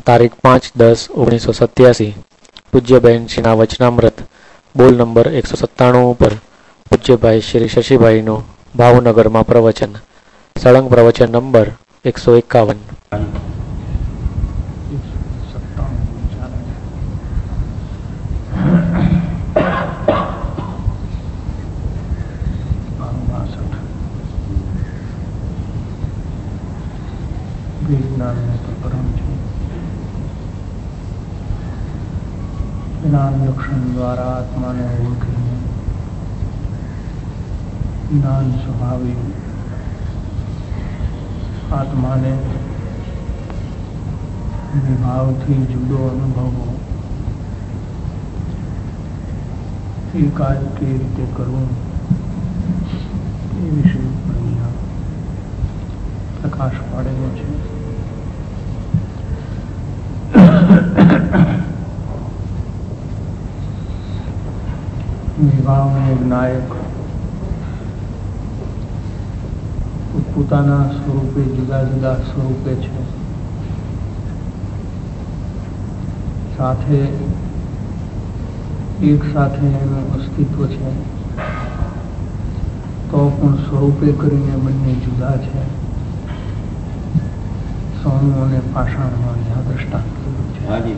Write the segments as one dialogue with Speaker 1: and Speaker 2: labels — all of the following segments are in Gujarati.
Speaker 1: તારીખ 5/10/1987 પૂજ્યબેન શ્રીના વચનામૃત બોલ નંબર 197 પર પૂજ્યભાઈ શ્રી શશીભાઈનું ભાવનગરમાં પ્રવચન. સળંગ પ્રવચન નંબર 151.
Speaker 2: જ્ઞાન લક્ષણ દ્વારા આત્માને ઓળખીને જ્ઞાન સ્વભાવી આત્માને વિભાવથી જુદો અનુભવો એ કાર્ય કેવી રીતે કરવું એ વિશે અહીંયા પ્રકાશ પાડેલો છે. વિભાવને નાયક પોતાના સ્વરૂપે જુદા જુદા સ્વરૂપે છે, સાથે એક સાથે એનું અસ્તિત્વ છે, તો પણ સ્વરૂપે કરીને બંને જુદા છે. સોનું અને પાષાણમાં જ્યાં દ્રષ્ટાંત કર્યું છે.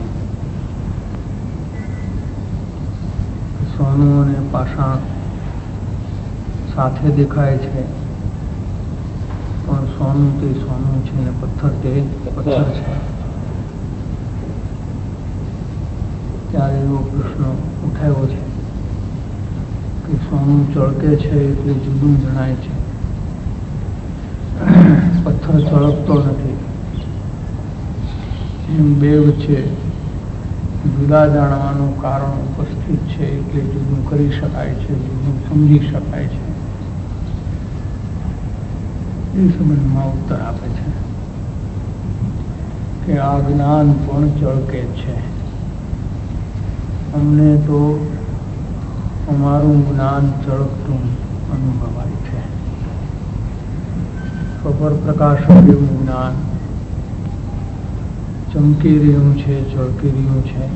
Speaker 2: સોનું અને પાષાણ સાથે દેખાય છે, પણ સોનું તે સોનું છે અને પથ્થર તે પથ્થર છે. ત્યારે એવો પ્રશ્ન ઉઠાયો છે કે સોનું ચળકે છે એટલે જુદું જણાય છે, પથ્થર ચળકતો નથી. એમ બે વચ્ચે જુદા જાણવાનું કારણ ઉપસ્થિત છે એટલે જુદું કરી શકાય છે, જુદું સમજી શકાય છે. એ સંબંધમાં ઉત્તર આપે છે કે આ જ્ઞાન પણ ચળકે છે. અમને તો અમારું જ્ઞાન ચળકતું અનુભવાય છે. ખબર પ્રકાશ જેવું જ્ઞાન ચમકી રહ્યું છે, ચળકી રહ્યું છે,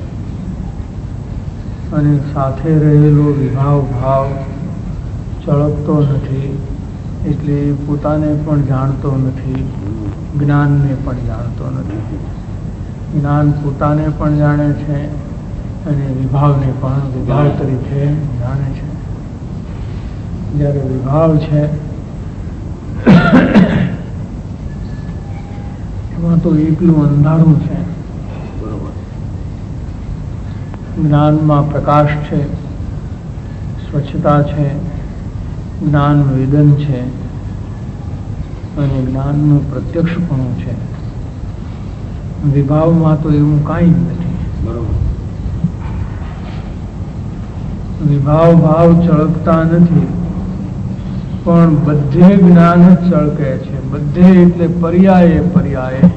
Speaker 2: અને સાથે રહેલો વિભાવ ભાવ ચળકતો નથી, એટલે એ પોતાને પણ જાણતો નથી, જ્ઞાનને પણ જાણતો નથી. જ્ઞાન પોતાને પણ જાણે છે અને વિભાવને પણ વિભાવ તરીકે જાણે છે. જ્યારે વિભાવ છે એમાં તો એકલું અંધારું છે. જ્ઞાનમાં પ્રકાશ છે, સ્વચ્છતા છે, જ્ઞાન વેદન છે અને જ્ઞાનનું પ્રત્યક્ષપણું છે. વિભાવમાં તો એવું કાંઈ જ નથી. વિભાવ ભાવ ચળકતા નથી, પણ બધે જ્ઞાન જ ચળકે છે. બધે એટલે પર્યાયે પર્યાયે,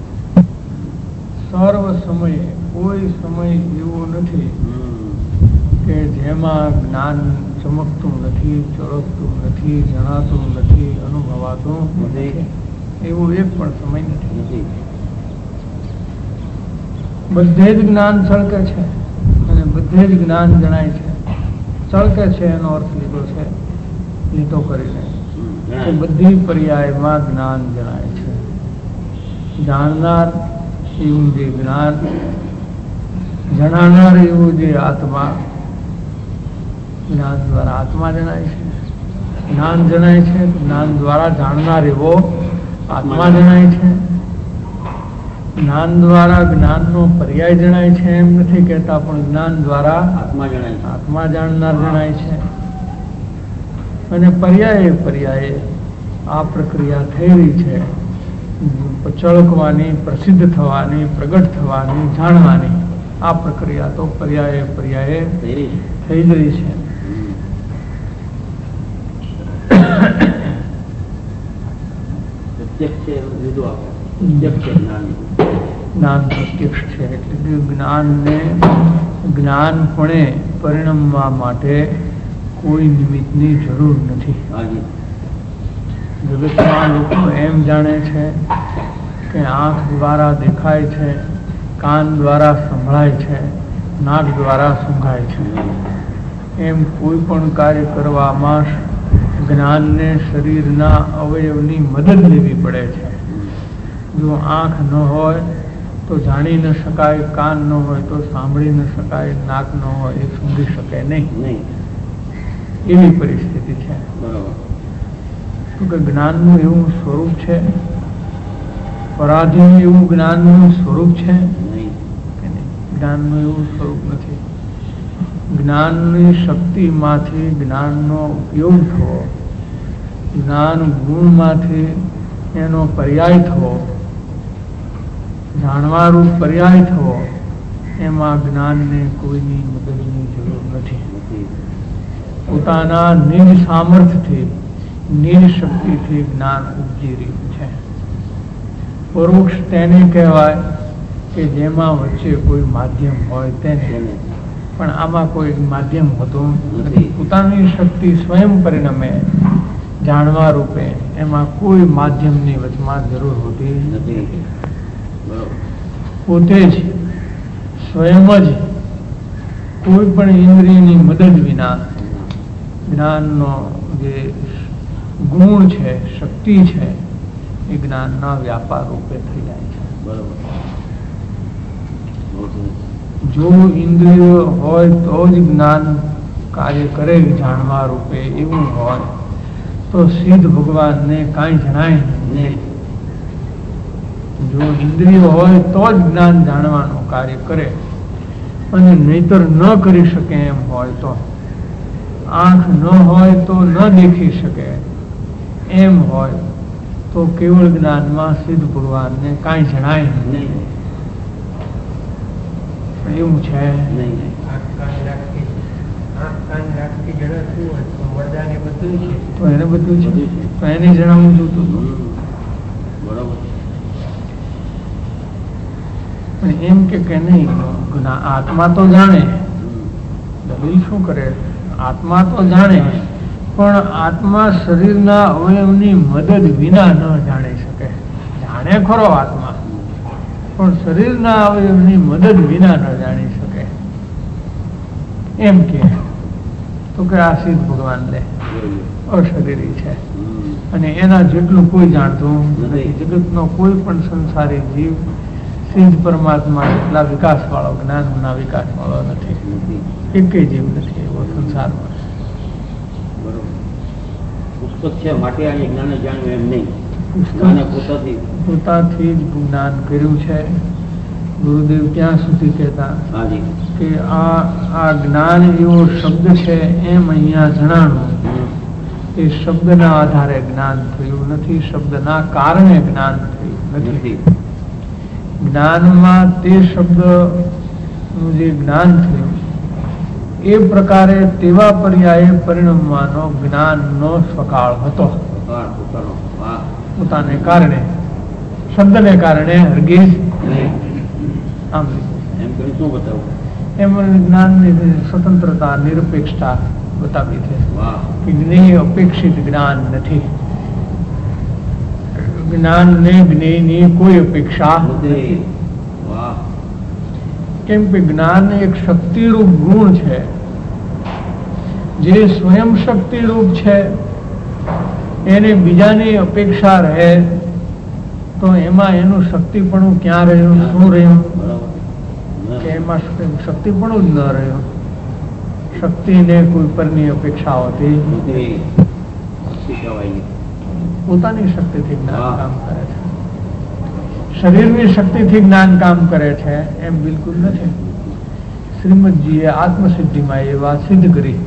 Speaker 2: સર્વ સમયે. કોઈ સમય એવો નથી કે જેમાં જ્ઞાન ચમકતું નથી, ચળકતું નથી, જણાતું નથી, અનુભવાતું નથી. એવો એક પણ સમય નથી. બધે જ જ્ઞાન ચળકે છે અને બધે જ જ્ઞાન જણાય છે. ચળકે છે એનો અર્થ લીધો છે લીધો કરીને કે બધી પર્યાયમાં જ્ઞાન જણાય છે. જાણનાર એવું જે જ્ઞાન, જણાનાર એવું જે આત્મા, જ્ઞાન દ્વારા આત્મા જણાય છે. જ્ઞાન જણાય છે, જ્ઞાન દ્વારા જાણનાર એવો આત્મા જણાય છે. જ્ઞાન દ્વારા જ્ઞાનનો પર્યાય જણાય છે એમ નથી કહેતા, પણ જ્ઞાન દ્વારા આત્મા જાણનાર જણાય છે. અને પર્યાયે પર્યાયે આ પ્રક્રિયા થઈ રહી છે, ચળકવાની, પ્રસિદ્ધ થવાની, પ્રગટ થવાની, જાણવાની. આ પ્રક્રિયા તો પર્યાયે પર્યાયે થઈ જ રહી છે. જ્ઞાન પ્રત્યક્ષ છે એટલે કે જ્ઞાનને જ્ઞાનપણે પરિણમવા માટે કોઈ નિમિત્તની જરૂર નથી. જગતમાં લોકો એમ જાણે છે કે આંખ દ્વારા દેખાય છે કાન દ્વારા સંભળાય છે, નાક દ્વારા સૂંઘાય છે. એમ કોઈ પણ કાર્ય કરવામાં જ્ઞાનને શરીરના અવયવની મદદ લેવી પડે છે. જો આંખ ન હોય તો જાણી ન શકાય, કાન ન હોય તો સાંભળી ન શકાય, નાક ન હોય એ સૂંઘી શકે નહીં. એવી પરિસ્થિતિ છે. તો કે જ્ઞાનનું એવું સ્વરૂપ છે, પરાધીન એવું જ્ઞાનનું સ્વરૂપ છે? જ્ઞાનનું એવું સ્વરૂપ નથી. જ્ઞાનની શક્તિમાંથી જ્ઞાનનો ઉપયોગ થવો, જ્ઞાન ગુણમાંથી એનો પર્યાય થવો, જાણવારૂપ પર્યાય થવો, એમાં જ્ઞાનને કોઈની મદદની જરૂર નથી. પોતાના નિજ સામર્થ્યથી, નિજ શક્તિથી જ્ઞાન ઉપજી રહ્યું છે. પરોક્ષ તેને કહેવાય કે જેમાં વચ્ચે કોઈ માધ્યમ હોય તેને, પણ આમાં કોઈ માધ્યમ હોતું નથી. પોતાની શક્તિ સ્વયં પરિણમે જાણવા રૂપે, એમાં કોઈ માધ્યમની વચમાં જરૂર હોતી નથી. પોતે જ સ્વયં જ કોઈ પણ ઇન્દ્રિયની મદદ વિના જ્ઞાનનો જે ગુણ છે, શક્તિ છે, એ જ્ઞાનના વ્યાપાર રૂપે થઈ જાય છે. જો ઇન્દ્રિયો હોય તો જ જ્ઞાન કાર્ય કરે જાણવા રૂપે એવું હોય તો સિદ્ધ ભગવાનને કાંઈ જણાય નહીં. જો ઇન્દ્રિયો હોય તો જ જ્ઞાન જાણવાનું કાર્ય કરે, અને નહીતર ન કરી શકે એમ હોય તો, આંખ ન હોય તો ન દેખી શકે એમ હોય તો કેવળ જ્ઞાનમાં સિદ્ધ ભગવાનને કાંઈ જણાય નહીં. એવું છે તો એને બધું છે, તો એને જણાવવું જોતું હતું. પણ એમ કે નહીં, આત્મા તો જાણે, દલીલ શું કરે, આત્મા તો જાણે, પણ આત્મા શરીરના અવયવની મદદ વિના ન જાણી શકે. જાણે ખરો આત્મા, પણ શરીરના અવયવની મદદ વિના ન જાણી શકે. એમ કે તો કે આ સિદ્ધ ભગવાન લે અશરીરી છે, અને એના જેટલું કોઈ જાણતું નથી. જગતનો કોઈ પણ સંસારી જીવ સિદ્ધ પરમાત્મા એટલા વિકાસ વાળો, જ્ઞાનના વિકાસ વાળો નથી. એક જીવ નથી એવો સંસારમાં. પોતાથી જ જ્ઞાન કર્યું છે. ગુરુદેવ ત્યાં સુધી કહેતા કે આ જ્ઞાન એવો શબ્દ છે એમ અહીંયા જણાણું. એ શબ્દના આધારે જ્ઞાન થયું નથી, શબ્દના કારણે જ્ઞાન થયું નથી. જ્ઞાનમાં તે શબ્દનું જે જ્ઞાન થયું એ પ્રકારે તેવા પર્યાયે પરિણમવાનો જ્ઞાનનો સ્વકાળ હતો. પોતાને કારણે, શબ્દને કારણે હરગીઝ આમ એમ જ્ઞાનની સ્વતંત્રતા, નિરપેક્ષતા બતાવી છે કે જ્ઞેય અપેક્ષિત જ્ઞાન નથી. જ્ઞાનને જ્ઞેયની કોઈ અપેક્ષા નથી. કેમ કે જ્ઞાન એક શક્તિરૂપ ગુણ છે, જે સ્વયં શક્તિરૂપ છે. એને બીજાની અપેક્ષા રહે તો એમાં એનું શક્તિપણું ક્યાં રહ્યું, શું રહ્યું? કે એમાં શક્તિપણું જ ન રહ્યું. શક્તિને કોઈ પરની અપેક્ષા હોતી પોતાની શક્તિથી જ્ઞાન કામ કરે છે. શરીરની શક્તિથી જ્ઞાન કામ કરે છે એમ બિલકુલ નથી. શ્રીમદજીએ આત્મસિદ્ધિમાં એ વાત સિદ્ધ કરી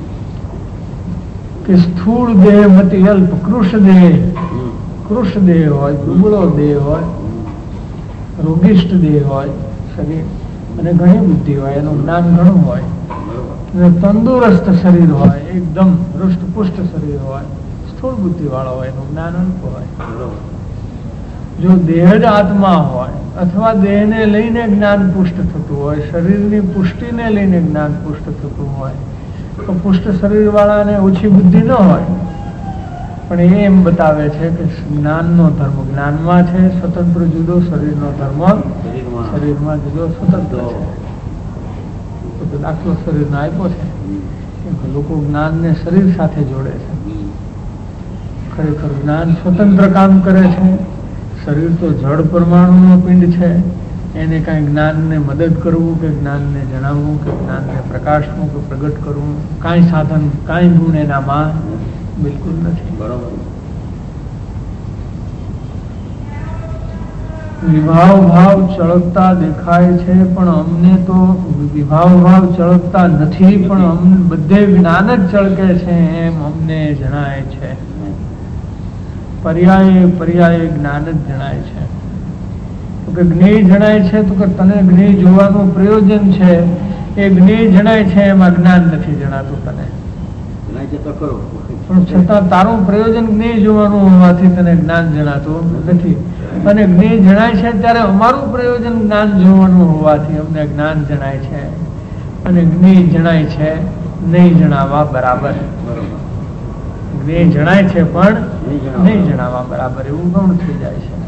Speaker 2: કે સ્થૂળ દેહ મતિ અલ્પ કૃષ દેહ હોય, દુબળો દેહ હોય, રોગિષ્ઠ દેહ હોય શરીર, અને ઘણી બુદ્ધિ હોય, એનું જ્ઞાન ઘણું હોય, અને તંદુરસ્ત શરીર હોય, એકદમ હૃષ્ટપુષ્ટ શરીર હોય, સ્થૂળ બુદ્ધિ વાળો હોય, એનું જ્ઞાન અલ્પ હોય. જો દેહ જ આત્મા હોય, અથવા દેહને લઈને જ્ઞાન પુષ્ટ થતું હોય, શરીરની પુષ્ટિને લઈને જ્ઞાન પુષ્ટ થતું હોય, તો પુષ્ટ શરીર વાળાને ઓછી બુદ્ધિ ન હોય, પણ એ એમ બતાવે છે કે જ્ઞાનનો ધર્મ જ્ઞાનમાં છે, સ્વતંત્ર જુદો, શરીરનો ધર્મ શરીરમાં જુદો સ્વતંત્ર છે. તો દાખલો શરીરનો આપ્યો છે કે લોકો જ્ઞાનને શરીર સાથે જોડે છે. ખરેખર જ્ઞાન સ્વતંત્ર કામ કરે છે. શરીર તો જળ પરમાણુનો પિંડ છે. એને કાંઈ જ્ઞાનને મદદ કરવું કે જ્ઞાનને જણાવવું કે જ્ઞાનને પ્રકાશવું કે પ્રગટ કરવું કાંઈ સાધન કાંઈ ગુણ એનામાં બિલકુલ નથી.
Speaker 3: બરોબર.
Speaker 2: વિભાવ ભાવ ચળકતા દેખાય છે પણ અમને તો વિભાવ ભાવ ચળકતા નથી, પણ અમને બધે જ્ઞાન જ ચળકે છે એમ અમને જણાય છે. પર્યાય પર્યાય જ્ઞાન જ જણાય છે. તો કે જ્ઞેય જણાય છે, તો કે તને જ્ઞેય જોવાનું પ્રયોજન છે એ જ્ઞેય જણાય છે, એમાં જ્ઞાન નથી જણાતું તને.
Speaker 3: જણાય છે તો ખરું,
Speaker 2: પણ છતાં તારું પ્રયોજન જ્ઞેય જોવાનું હોવાથી તને જ્ઞાન જણાતું નથી. અને જ્ઞેય જણાય છે ત્યારે અમારું પ્રયોજન જ્ઞાન જોવાનું હોવાથી અમને જ્ઞાન જણાય છે. અને જ્ઞેય જણાય છે નહીં જણાવવા બરાબર.
Speaker 3: બરોબર.
Speaker 2: જ્ઞેય જણાય છે પણ નહીં જણાવવા બરાબર એવું ગૌણ થઈ જાય છે.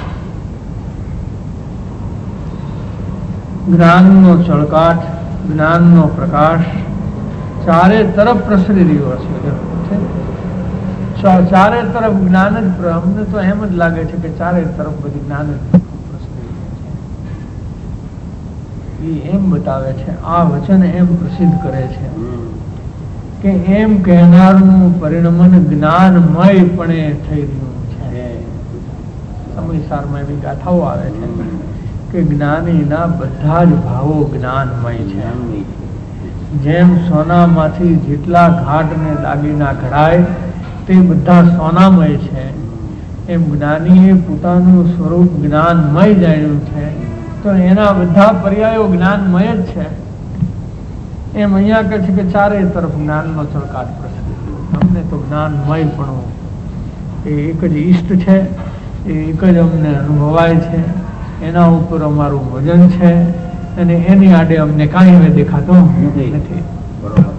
Speaker 2: જ્ઞાનનો ચળકાટ, જ્ઞાનનો પ્રકાશ ચારે તરફ પ્રસરી રહ્યો છે. ચારે તરફ જ્ઞાન જ અમને તો એમ જ લાગે છે કે ચારે તરફ બધી જ્ઞાન જ પ્રસરી રહ્યું છે. એ એમ બતાવે છે, આ વચન એમ પ્રસિદ્ધ કરે છે કે એમ કહેનારનું પરિણમન જ્ઞાનમય પણ થઈ રહ્યું છે. સમયસારમાં એવી ગાથાઓ આવે છે કે જ્ઞાનીના બધા જ ભાવો જ્ઞાનમય છે. જેમ સોનામાંથી જેટલા ઘાટ ને દાગીના ઘડાય તે બધા સોનામય છે, એમ જ્ઞાનીએ પોતાનું સ્વરૂપ જ્ઞાનમય જાણ્યું છે તો એના બધા પર્યાયો જ્ઞાનમય જ છે. એમ અહીંયા કહે છે કે ચારે તરફ જ્ઞાનનો ચળકાટ પ્રસરી રહ્યો. અમને તો જ્ઞાનમય પણ એ એક જ ઈષ્ટ છે, એ એક જ અમને અનુભવાય છે, એના ઉપર અમારું વજન છે અને એની આડે અમને કાંઈ હવે દેખાતો નથી.
Speaker 3: બરોબર.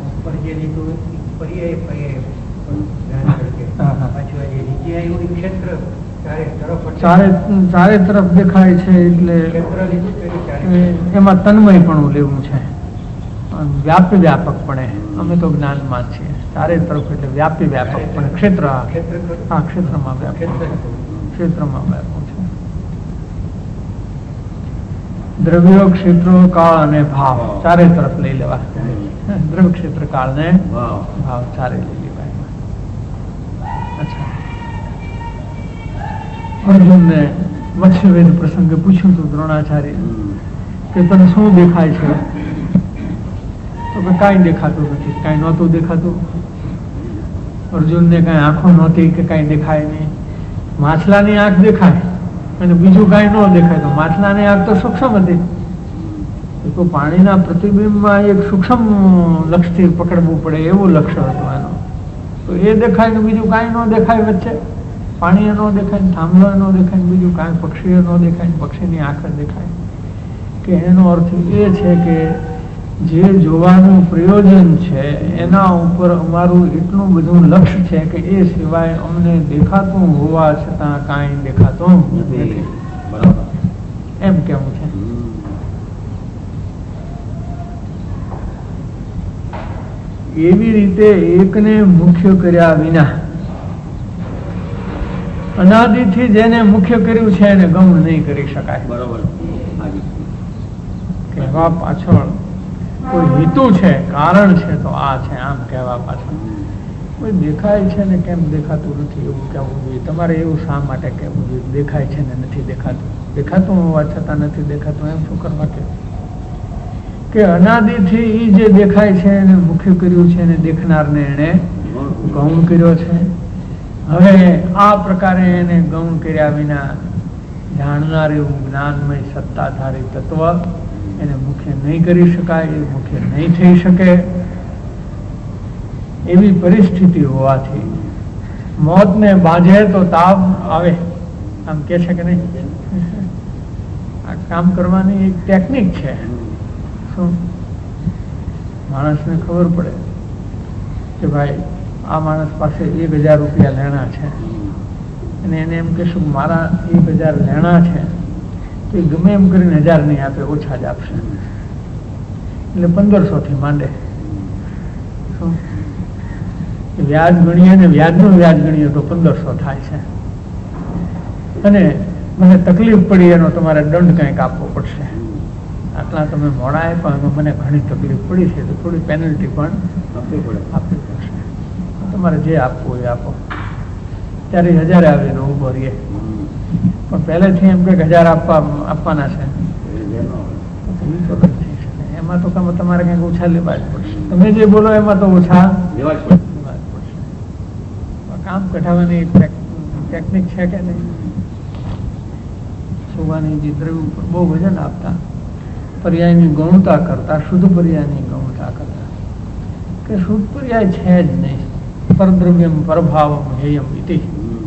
Speaker 2: ચારે તરફ દેખાય છે એટલે એમાં તન્મય પણ લેવું છે. વ્યાપી વ્યાપકપણે અમે તો જ્ઞાનમાં છીએ. ચારે તરફ એટલે વ્યાપી વ્યાપકપણે ક્ષેત્ર ક્ષેત્રમાં વ્યાપક છે. દ્રવ્યો, ક્ષેત્રો, કાળ અને ભાવ ચારે તરફ લઈ લેવા. દ્રવ્ય, ક્ષેત્ર, કાળ ને ભાવ ચારે લઈ લેવા. અચ્છા, અર્જુનને મત્સ્યવેદ પ્રસંગે પૂછ્યું હતું દ્રોણાચાર્ય કે તને શું દેખાય છે? તો કે કાંઈ દેખાતું નથી. કાંઈ નહોતું દેખાતું. અર્જુનને કાંઈ આંખો નહોતી કે કાંઈ દેખાય નહીં. માછલાની આંખ દેખાય અને બીજું કાંઈ ન દેખાય. તો માછલાની આંખ તો સૂક્ષ્મ હતી. તો પાણીના પ્રતિબિંબમાં એક સૂક્ષ્મ લક્ષથી પકડવું પડે એવું લક્ષ્ય હતું એનું. તો એ દેખાય ને બીજું કાંઈ ન દેખાય વચ્ચે. પાણી ન દેખાય, થાંભલો ન દેખાય, બીજું કાંઈ પક્ષીઓ ન દેખાય, પક્ષીની આંખ દેખાય. કે એનો અર્થ એ છે કે જે જોવાનું પ્રયોજન છે એના ઉપર અમારું એટલું બધું લક્ષ્ય છે કે એ સિવાય અમને દેખાતું હોવા છતાં કાંઈ દેખાતું નથી. એમ કેવું છે. એવી રીતે એકને મુખ્ય કર્યા વિના અનાદિથી જેને મુખ્ય કર્યું છે એને ગૌણ નહીં કરી શકાય.
Speaker 3: બરોબર.
Speaker 2: કહેવા પાછળ કોઈ હેતુ છે, કારણ છે, તો આ છે આમ કહેવા પાછળ. કોઈ દેખાય છે ને કેમ દેખાતું નથી એવું કહેવું જોઈએ. તમારે એવું શા માટે કહેવું જોઈએ દેખાય છે ને નથી દેખાતું? દેખાતું હોવા છતાં નથી દેખાતું એમ શું કરવા કે અનાદિથી એ જે દેખાય છે એને મુખ્ય કર્યું છે અને દેખનારને એને ગૌણ કર્યો છે. હવે આ પ્રકારે એને ગૌણ કર્યા વિના જાણનાર એવું જ્ઞાનમય સત્તાધારી તત્વ એને મુખ્ય નહીં કરી શકાય, એ મુખ્ય નહીં થઈ શકે. એવી પરિસ્થિતિ હોવાથી મોતને બાંધે તો તાવ આવે આમ કે છે કે નહીં? આ કામ કરવાની એક ટેકનિક છે. શું માણસને ખબર પડે કે ભાઈ આ માણસ પાસે 1000 રૂપિયા લેણા છે અને એને એમ કહેશું કે મારા 1000 લેણા છે તો એ ગમે એમ કરીને 1000 નહીં આપે, ઓછા જ આપશે. એટલે 1500 થી માંડે. વ્યાજ ગણીએ ને વ્યાજનું વ્યાજ ગણીએ તો 1500 થાય છે. અને મને તકલીફ પડી એનો તમારે દંડ કંઈક આપવો પડશે. આટલા તમે મોડા આપ્યા, એમાં મને ઘણી તકલીફ પડી છે તો થોડી પેનલ્ટી પણ આપવી પડશે. તમારે જે આપવું એ આપો. ત્યારે 1000 આવીને ઊભો રહીએ, પણ પહેલેથી એમ કે 1000 આપવાના છે એમાં તો તમારે કંઈક ઓછા લેવા જ પડશે. તમે જે બોલો એમાં તો ઓછા લેવા જ પડશે. કામ કઢાવવાની ટેકનિક છે કે નહીં? સુવાની જે દ્રવ્ય ઉપર બહુ વજન આપતા, પર્યાયની ગૌણતા કરતા, શુદ્ધ પર્યાયની ગૌણતા કરતા કે શુદ્ધ પર્યાય છે જ નહીં. પરદ્રવ્યમ પરભાવમ હેયમ ઇતિ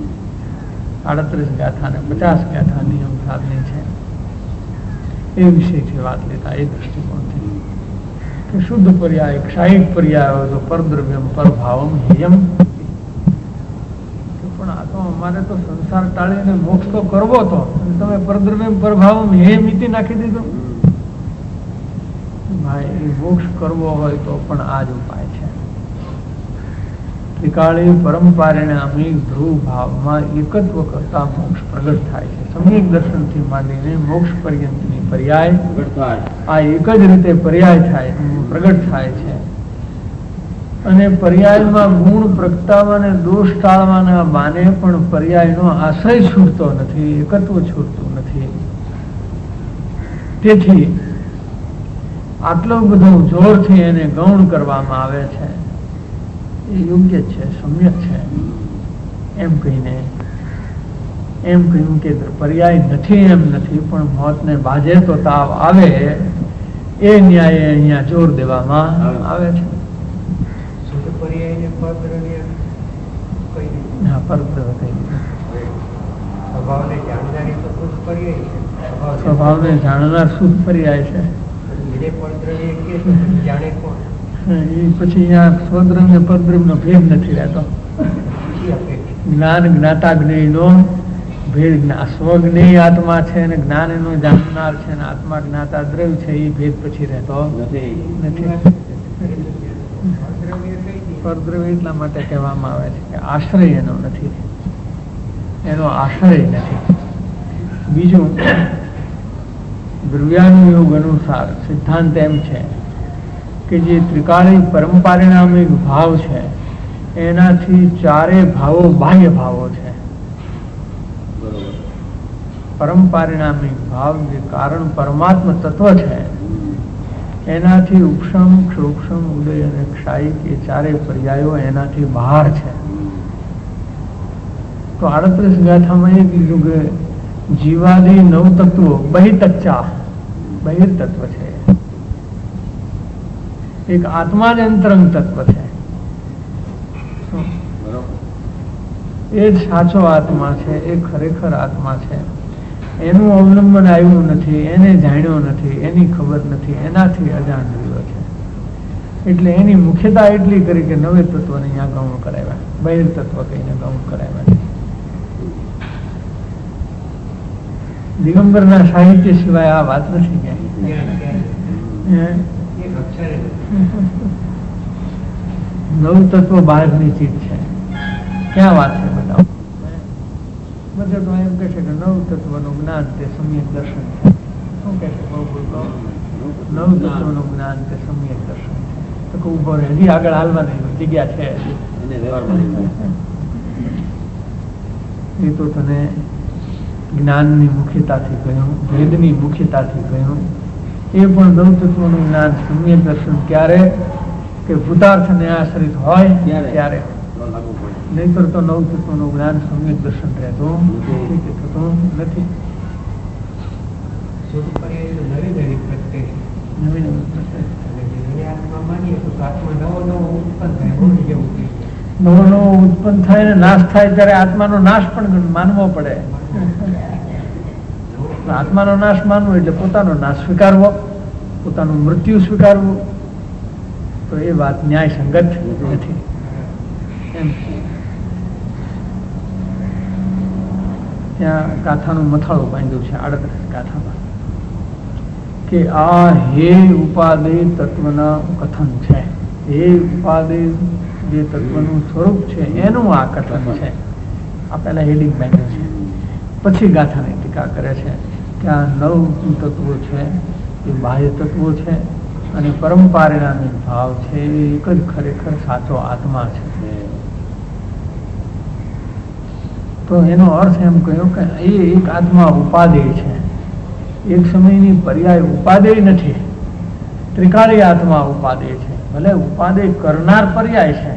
Speaker 2: 38 ગાથા ને 50 ગાથા નિયમ સાધની છે. એ વિષયથી વાત લેતા, એ દ્રષ્ટિકોણથી કે શુદ્ધ પર્યાય ક્ષાયિક પર્યાય હોય તો પરદ્રવ્યમ પરભાવમ હેયમ. પણ આ તો અમારે તો સંસાર ટાળીને મોક્ષ તો કરવો તો, તમે પરદ્રવ્યમ પરભાવમ હેયમ ઇતિ નાખી દીધું. ભાઈ મોક્ષ કરવો હોય તો પણ આ જ ઉપાય છે. ત્રિકાળી પરંપરિણામી ધ્રુવ ભાવમાં એકત્વ કરતા મોક્ષ પ્રગટ થાય છે. સમ્યક દર્શનથી માંડીને મોક્ષ પર્યંતની પર્યાય આ એક જ રીતે પર્યાય થાય, પ્રગટ થાય છે. અને પર્યાયમાં ગુણ પ્રગટાવવા અને દોષ ટાળવાના બાને પણ પર્યાયનો આશ્રય છૂટતો નથી, એકત્વ છૂટતું નથી. તેથી આટલું બધું જોરથી એને ગૌણ કરવામાં આવે છે. એ યોગ્ય છે, સમ્યક છે. એમ કહીને એમ કહ્યું કે પર્યાય નથી એમ નથી, પણ મોતને બાજે તો તાવ આવે એ ન્યાય અહીંયા જોર દેવામાં આવે છે. સ્વભાવને જાણનાર શુદ્ધ પર્યાય છે. પછી અહીંયા સ્વદ્રવ્ય પરદ્રવ્યનો ભેદ નથી રહેતો. જ્ઞાન જ્ઞાતા જ્ઞેયનો ભેદ, સ્વજ્ઞેય આત્મા છે અને જ્ઞાન એનો જાણનાર છે અને આત્મા જ્ઞાતા દ્રવ્ય છે, એ ભેદ પછી રહેતો નથી. પરદ્રવ્ય એટલા માટે કહેવામાં આવે છે કે આશ્રય એનો નથી, એનો આશ્રય નથી. બીજું, દ્રવ્યાનુયોગ અનુસાર સિદ્ધાંત એમ છે કે જે ત્રિકાળી પરંપરિણામિક ભાવ છે એનાથી ચારે ભાવો બાહ્ય ભાવો છે. પરંપરિણામિક ભાવ જે કારણ પરમાત્મ તત્વ છે એનાથી ઉપશમ, ક્ષોક્ષમ, ઉદય અને ક્ષાયિક એ ચારે પર્યાયો એનાથી બહાર છે. તો 38 ગાથામાં એ કીધું કે જીવાદી 9 તત્વો બહિતચ્ચા, બહિર્તત્વ છે. એક આત્મા જ અંતરંગ તત્વ છે. એ જ સાચો આત્મા છે, એ ખરેખર આત્મા છે. એનું અવલંબન આવ્યું નથી, એને જાણ્યો નથી, એની ખબર નથી, એનાથી અજાણ રહ્યો છે. એટલે એની મુખ્યતા એટલી કરી કે નવે તત્વને અહીંયા ગૌણ કરાવ્યા, બહિર્તત્વ કહીને ગૌણ કરાવ્યા. દિગંબરના સાહિત્ય સિવાય આ વાત નથી ક્યાંય. નવ તત્વ બહારની ચીજ છે, ક્યાં વાત છે બધા? બધા તો એમ કહે છે કે નવ તત્વનું જ્ઞાન તે સમ્યક દર્શન છે. શું કહે છે? નવ તત્વનું જ્ઞાન તે સમ્યક દર્શન છે. તો ઉભો રહે, હજી આગળ હાલવાની જગ્યા છે. એ તો તને જ્ઞાનની મુખ્યતાથી કહ્યું, ભેદની મુખ્યતાથી કહ્યું. એ પણ નવ તત્વનું જ્ઞાન સમ્યક દર્શન ક્યારે કે ભૂતાર્થને આશ્રિત હોય ત્યારે, નહીતર તો નવ તત્વનું જ્ઞાન સમ્યક દર્શન રહેતું નથી. નવો નવો ઉત્પન્ન થાય ને નાશ થાય ત્યારે આત્માનો નાશ પણ માનવો પડે. આત્માનો નાશ માનવો એટલે પોતાનો નાશ સ્વીકારવો, પોતાનું મૃત્યુ સ્વીકારવું. તો એ વાત ન્યાય સંગત નથી. એમ ત્યાં ગાથાનું મથાળું બાંધ્યું છે 38 ગાથામાં કે આ હે ઉપાદેય તત્વના કથન છે. હે ઉપાદેય જે તત્વનું સ્વરૂપ છે એનું આ કથન છે. આ પહેલા હેડિંગ બાંધ્યું છે. પછી ગાથાની ટીકા કરે છે કે આ 9 તત્વો છે એ બાહ્ય તત્વો છે અને પરંપરાના ભાવ છે એ એક જ ખરેખર સાચો આત્મા છે. તો એનો અર્થ એમ કહ્યો કે એ એક આત્મા ઉપાદેય છે. એક સમયની પર્યાય ઉપાદેય નથી. ત્રિકાળી આત્મા ઉપાદેય છે. ભલે ઉપાદેય કરનાર પર્યાય છે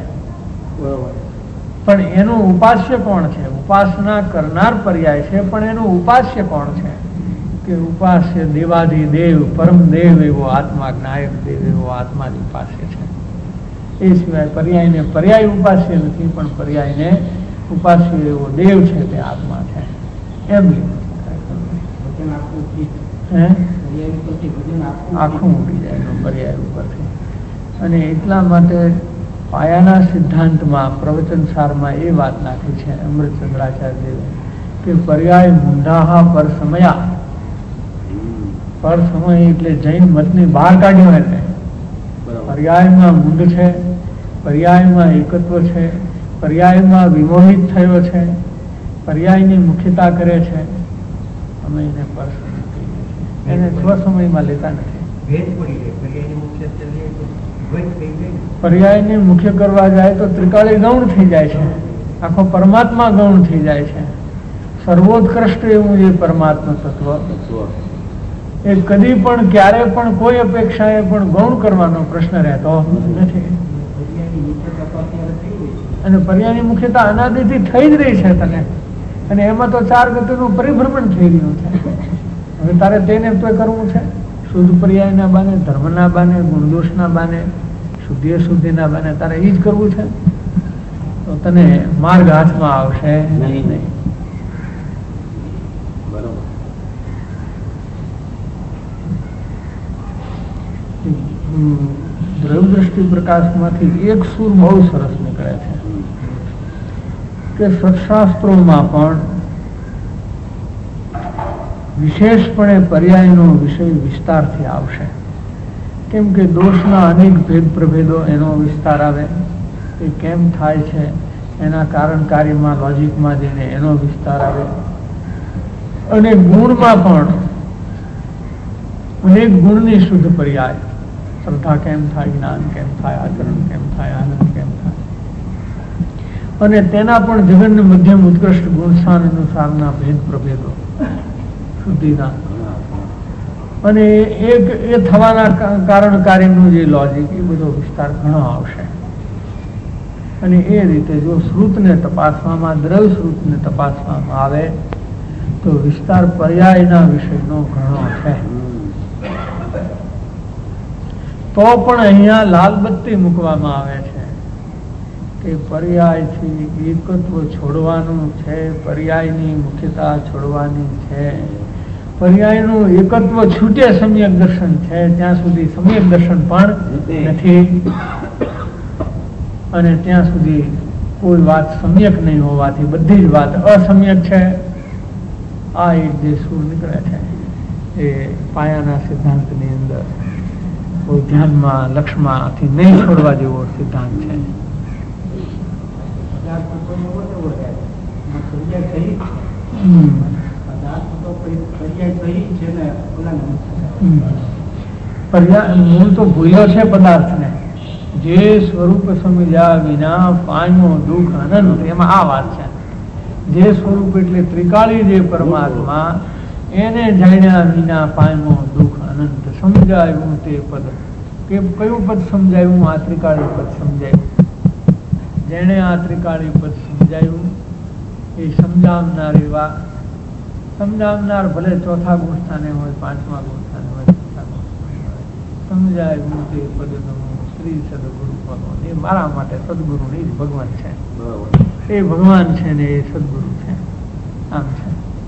Speaker 2: પણ એનું ઉપાસ્ય કોણ છે? ઉપાસના કરનાર પર્યાય છે પણ એનું ઉપાસ્ય કોણ છે? કે ઉપાસ્ય દેવાધિદેવ પરમ દેવ એવો આત્મા, જ્ઞાયક દેવ એવો આત્મા જ ઉપાસ્ય છે. એ સિવાય પર્યાયને પર્યાય ઉપાસ્ય નથી પણ પર્યાયને ઉપાસ્ય એવો દેવ છે તે આત્મા છે. એમ આખું ઉડી જાય પર્યાય ઉપરથી. અને એટલા માટે પાયાના સિદ્ધાંતમાં પ્રવચન સારમાં એ વાત નાખી છે અમૃતચંદ્રાચાર્ય દેવે કે પર્યાય મૂંઢાહા પર સમયા. પર સમય એટલે જૈન મતની બહાર કાઢ્યો એને. પર્યાયમાં મૂંઢ છે, પર્યાયમાં એકત્વ છે, પર્યાયમાં વિમોહિત થયો છે, પર્યાયની મુખ્યતા કરે છે. અમે એને પર સમય કહીએ છીએ. એને સ્વસમયમાં લેતા નથી. પર્યાયને મુખ્ય કરવા જાય તો ત્રિકાળી ગૌણ થઈ જાય છે. આખો પરમાત્મા ગૌણ થઈ જાય છે. સર્વોત્કૃષ્ટ એવું એ પરમાત્મા તત્વ એ કદી પણ ક્યારે પણ કોઈ અપેક્ષાએ પણ ગૌણ કરવાનો પ્રશ્ન રહેતો નથી. અને પર્યાયની મુખ્યતા અનાદિથી થઈ જ રહી છે તને. અને એમાં તો 4 ગતિનું પરિભ્રમણ થઈ રહ્યું છે. હવે તારે તેને તો કરવું છે. શુદ્ધ પર્યાયના બાને, ધર્મના બાને, ગુણદોષના બાને, શુદ્ધિ અશુદ્ધિના બાને તારે એ જ કરવું છે તો તને માર્ગ હાથમાં આવશે નહીં. દ્રવ્યદ્રષ્ટિ પ્રકાશમાંથી એક સૂર બહુ સરસ નીકળે છે કે સત્શાસ્ત્રોમાં પણ વિશેષપણે પર્યાયનો વિષય વિસ્તારથી આવશે. કેમ કે દોષના અનેક ભેદ પ્રભેદો એનો વિસ્તાર આવે. એ કેમ થાય છે એના કારણ કાર્યમાં લોજિકમાં જઈને એનો વિસ્તાર આવે. અને ગુણમાં પણ અનેક ગુણની શુદ્ધ પર્યાય. શ્રદ્ધા કેમ થાય, જ્ઞાન કેમ થાય, આચરણ કેમ થાય, આનંદ કેમ થાય. અને તેના પણ જગન મધ્યમ ઉત્કૃષ્ટ ગુણસ્થાન અનુસારના ભેદ પ્રભેદો શુદ્ધિના. અને એક એ થવાના કારણ કાર્યનું જે લોજિક એ બધો વિસ્તાર ઘણો આવશે. અને એ રીતે જો શ્રુતને તપાસવામાં, દ્રવ્ય શ્રુતને તપાસવામાં આવે તો વિસ્તાર પર્યાયના વિષયનો ઘણો છે. તો પણ અહીંયા લાલબત્તી મૂકવામાં આવે છે કે પર્યાયથી એકત્વ છોડવાનું છે, પર્યાયની મુખ્યતા છોડવાની છે. પર્યાયનું એકત્વ છૂટે સમ્યક દર્શન છે ત્યાં સુધી સમ્યક દર્શન પણ નથી. અને ત્યાં સુધી કોઈ વાત સમ્યક નહીં હોવાથી બધી જ વાત અસમ્યક છે. આ એક જે સૂર નીકળે છે એ પાયાના સિદ્ધાંતની અંદર કોઈ ધ્યાનમાં લક્ષમાંથી નહીં છોડવા જેવો સિદ્ધાંત છે. મૂળ તો ભૂલ્યો છે પદાર્થને. જે સ્વરૂપ સમજ્યા વિના પામ્યો દુઃખ અનંત. એમાં આ વાત છે. જે સ્વરૂપ એટલે ત્રિકાળી જે પરમાત્મા એને જાણ્યા વિના પામ્યો દુઃખ અનંત. સમજાયું તે પદ. કે કયું પદ સમજાયું? આ ત્રિકાળી પદ સમજાયું. જેને આ ત્રિકાળી પદ સમજાયું એ સમજાવનાર એવા સમજાવનાર ભલે ચોથા ગુણસ્થાને હોય, પાંચમા ગુણસ્થાને હોય, છઠ્ઠા ગુણસ્થાને હોય. સમજાયું તે પદ શ્રી સદગુરુ પદો. એ મારા માટે સદગુરુ એ જ ભગવાન છે. એ ભગવાન છે ને એ સદગુરુ છે. આમ છે.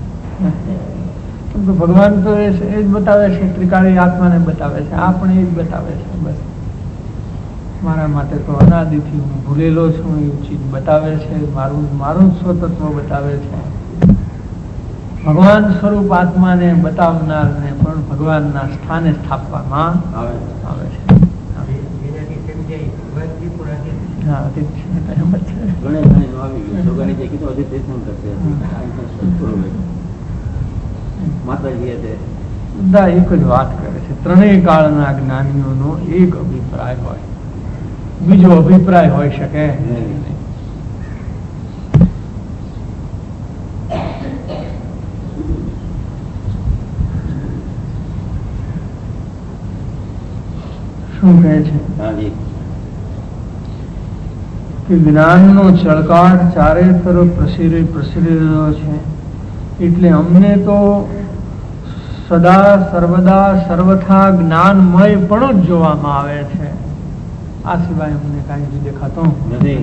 Speaker 2: ભગવાન તો એ જ બતાવે છે, ત્રિકાળી આત્માને બતાવે છે. આ પણ એ જ બતાવે છે. બસ મારા માટે તો અનાદિથી હું ભૂલેલો છું એવું ચીજ બતાવે છે, મારું સ્વતત્વ બતાવે છે. ભગવાન સ્વરૂપ આત્માને બતાવનારને પણ ભગવાનના સ્થાને સ્થાપવામાં આવે છે. હા, ઠીક છે. બધા એક જ વાત કરે છે. ત્રણેય કાળના જ્ઞાનીઓનો એક અભિપ્રાય હોય, બીજો અભિપ્રાય હોઈ શકે નહીં. શું કહે છે કે જ્ઞાનનો ચળકાટ ચારે તરફ પ્રસરી રહ્યો છે, એટલે અમને તો સદા સર્વદા સર્વથા જ્ઞાનમય પણ જ જોવામાં આવે છે. આ સિવાય અમને કાંઈ જ દેખાતો નથી.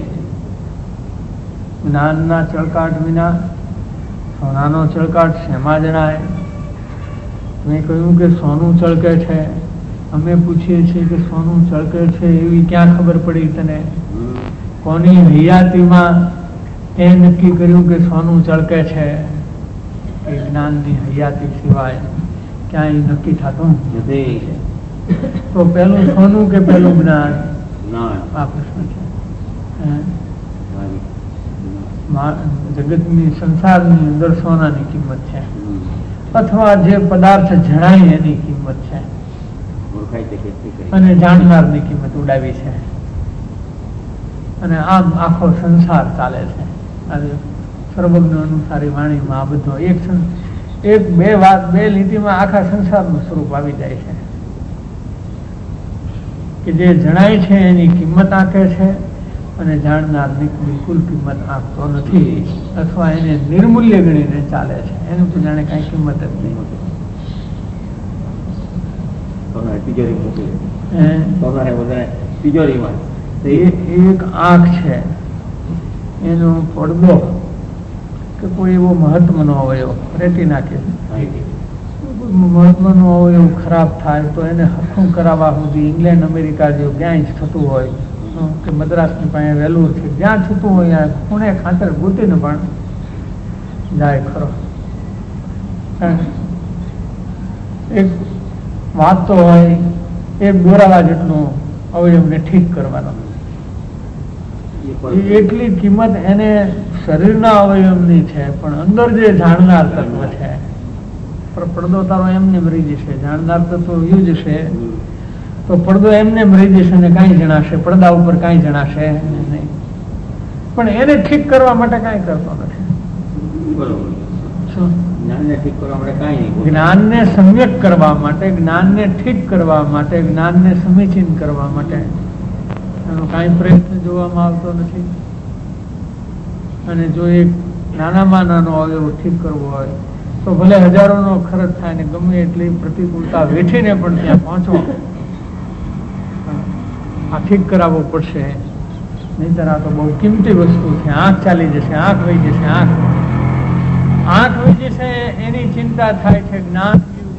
Speaker 2: જ્ઞાનના ચળકાટ વિના સોનાનો ચળકાટ શેમાં જણાય? મેં કહ્યું કે સોનું ચળકે છે. અમે પૂછીએ છીએ કે સોનું ચળકે છે એવી ક્યાં ખબર પડી તને? કોની હયાતીમાં એ નક્કી કર્યું કે સોનું ચળકે છે? એ જ્ઞાનની હયાતી સિવાય ક્યાંય નક્કી થતું નથી. તો પેલું સોનું કે પેલું જ્ઞાન? આ પ્રશ્ન છે. જગતની સંસારની અંદર સોનાની કિંમત છે, અથવા જે પદાર્થ જણાય એની કિંમત છે, અને જાણનારની કિંમત ઉડાવી છે. અને આમ આખો સંસાર ચાલે છે. સર્વજ્ઞ અનુસારી વાણીમાં આ બધો એક બે લીટીમાં આખા સંસારનું સ્વરૂપ આવી જાય છે કે જે જણાય છે એની કિંમત આંકે છે, અને જાણનારની બિલકુલ કિંમત આંકતો નથી, અથવા એને નિર્મૂલ્ય ગણીને ચાલે છે. એનું તો જાણે કઈ કિંમત જ નહીં. એક આંખ છે, એનો પડદો કે કોઈ એવો મહત્વનો અવયવ રેટિના કે મહત્વનો અવયવ ખરાબ થાય તો એને હરખું કરાવવા સુધી ઇંગ્લેન્ડ અમેરિકા જેવું ક્યાંય જ થતું હોય કે મદ્રાસની પાસે વેલુર છે, જ્યાં થતું હોય ત્યાં ખૂણે ખાતર ગૂંતીને પણ જાય ખરો. એક વાત તો હોય એક દોરાવા જેટલું અવયવને ઠીક કરવાનો, એટલી કિંમત એને શરીરના અવયવની છે. પણ અંદર જે જાણનાર તત્વ છે, પડદો તારો એમને મરી જશે, જાણનાર તત્વ યુ જશે તો પડદો એમને મરી જશે ને કાંઈ જણાશે, પડદા ઉપર કાંઈ જણાશે નહીં. પણ એને ઠીક કરવા માટે કાંઈ કરતો નથી. જ્ઞાનને સમ્યક કરવા માટે, જ્ઞાનને ઠીક કરવા માટે, જ્ઞાનને સમીચીન કરવા માટે એનો કાંઈ પ્રયત્ન જોવામાં આવતો નથી. અને જો એક નાનામાં નાનો અવયવ ઠીક કરવો હોય તો ભલે હજારોનો ખર્ચ થાય ને ગમે એટલી પ્રતિકૂળતા વેઠીને પણ ત્યાં પહોંચવો, આ ઠીક કરાવવો પડશે. નહીંતર આ તો બહુ કિંમતી વસ્તુ છે. આંખ ચાલી જશે, આંખ વહી જશે, આંખ વહી જશે એની ચિંતા થાય છે. જ્ઞાન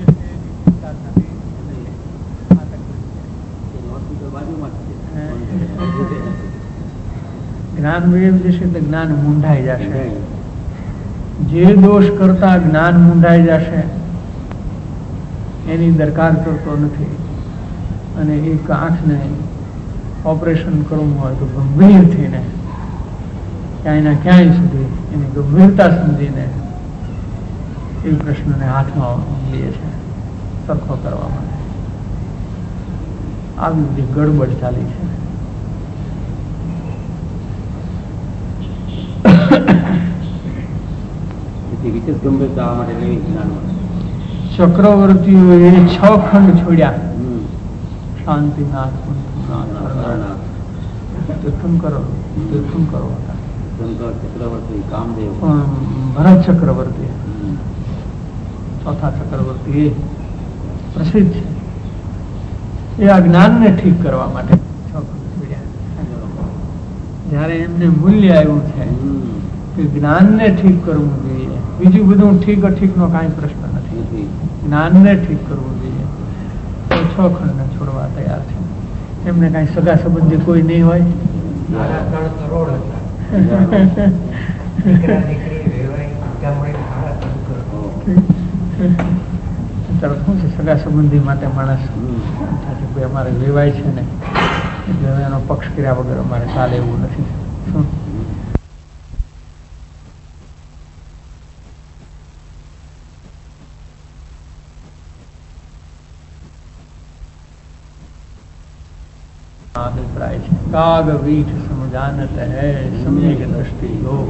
Speaker 2: જ્ઞાન વહી જશે તો જ્ઞાન મૂંઢાઈ જશે. જે દોષ કરતા જ્ઞાન મૂંઢાઈ જશે એની દરકાર કરતો નથી. અને એક આંખને ઓપરેશન કરવું હોય તો ગંભીર થઈને ક્યાંય ક્યાંય સુધી એની ગંભીરતા સમજીને એ પ્રશ્નને હાથમાં લઈએ છે સરખો કરવા માટે. આવી બધી ગડબડ ચાલી છે. ચક્રવર્તીઓએ 6 ખંડ છોડ્યા. શાંતિનાથ, ભરત ચક્રવર્તી, ચોથા ચક્રવર્તી પ્રસિદ્ધ છે. એ આ જ્ઞાનને ઠીક કરવા માટે 6 ખંડ છોડ્યા. જયારે એમને મૂલ્ય આવ્યું છે કે જ્ઞાનને ઠીક કરવું જોઈએ, બીજું બધું ઠીક નો કાંઈ પ્રશ્ન નથી, જ્ઞાનને ઠીક કરવું જોઈએ, તો 6 ખંડને છોડવા તૈયાર છે. એમને કઈ સગા સંબંધી કોઈ નહીં હોય.
Speaker 4: મારા 3 કરોડ હતા. દીકરા દીકરી વેવાઈ ગામડે મારા 3 કરોડ.
Speaker 2: અત્યારે શું છે સગા સંબંધી માટે માણસ ભાઈ અમારે વેવાય છે ને એટલે હવે એનો પક્ષ કર્યા વગર અમારે ચાલે એવું નથી. શું અભિપ્રાય છે. કાગ વીઠ સમજાનત હૈ સમ્યક દ્રષ્ટિ લોક.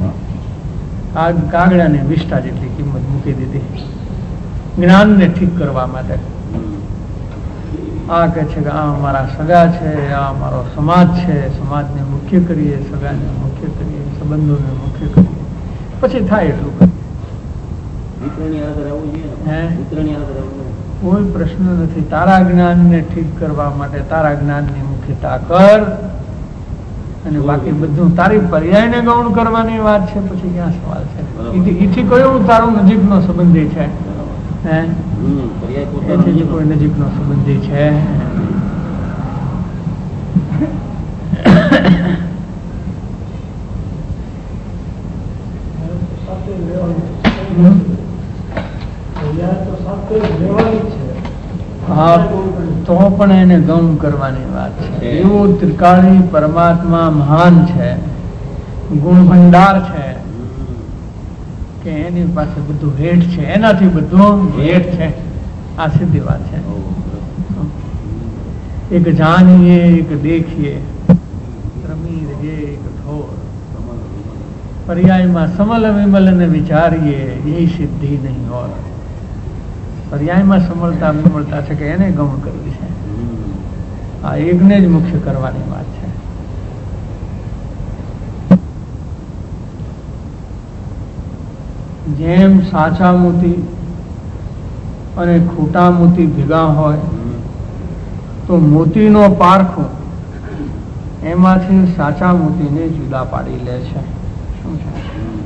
Speaker 2: કાગડાને વિષ્ઠા જેટલી કિંમત મૂકી દીધી જ્ઞાનને ઠીક કરવા માટે. આ કે છે કે આ અમારા સગા છે, આ અમારો સમાજ છે, સમાજને મુખ્ય કરીએ, સગાને મુખ્ય કરીએ, સંબંધોને મુખ્ય કરીએ, પછી થાય એટલું કોઈ પ્રશ્ન નથી. તારા જ્ઞાનને ઠીક કરવા માટે તારા જ્ઞાનની મુખ્યતા કર અને બાકી બધું તારી પર્યાયને ગૌણ કરવાની વાત છે. પછી ક્યાં સવાલ છે? એથી કયો તારો નજીકનો સંબંધી છે? એથી કોઈ નજીકનો સંબંધી છે? હા, તો પણ એને ગૌણ કરવાની વાત છે. એવો ત્રિકાળી પરમાત્મા મહાન છે, ગુણ ભંડાર છે કે એની પાસે બધું હેઠ છે, એનાથી બધું હેઠ છે. આ સીધી વાત છે. એક જાણીએ એક દેખીએ રમી રહીએ એક ઠોર. પર્યાયમાં સમલ વિમલ ને વિચારીએ એ સિદ્ધિ નહીં હોય. પર્યાયમાં સમળતા વિમળતા છે કે એને ગૌણ કરવી છે. આ એકને જ મુખ્ય કરવાની વાત છે. જેમ સાચા મોતી અને ખોટા મોતી ભેગા હોય તો મોતીનો પારખો એમાંથી સાચા મોતીને જુદા પાડી લે છે. શું છે?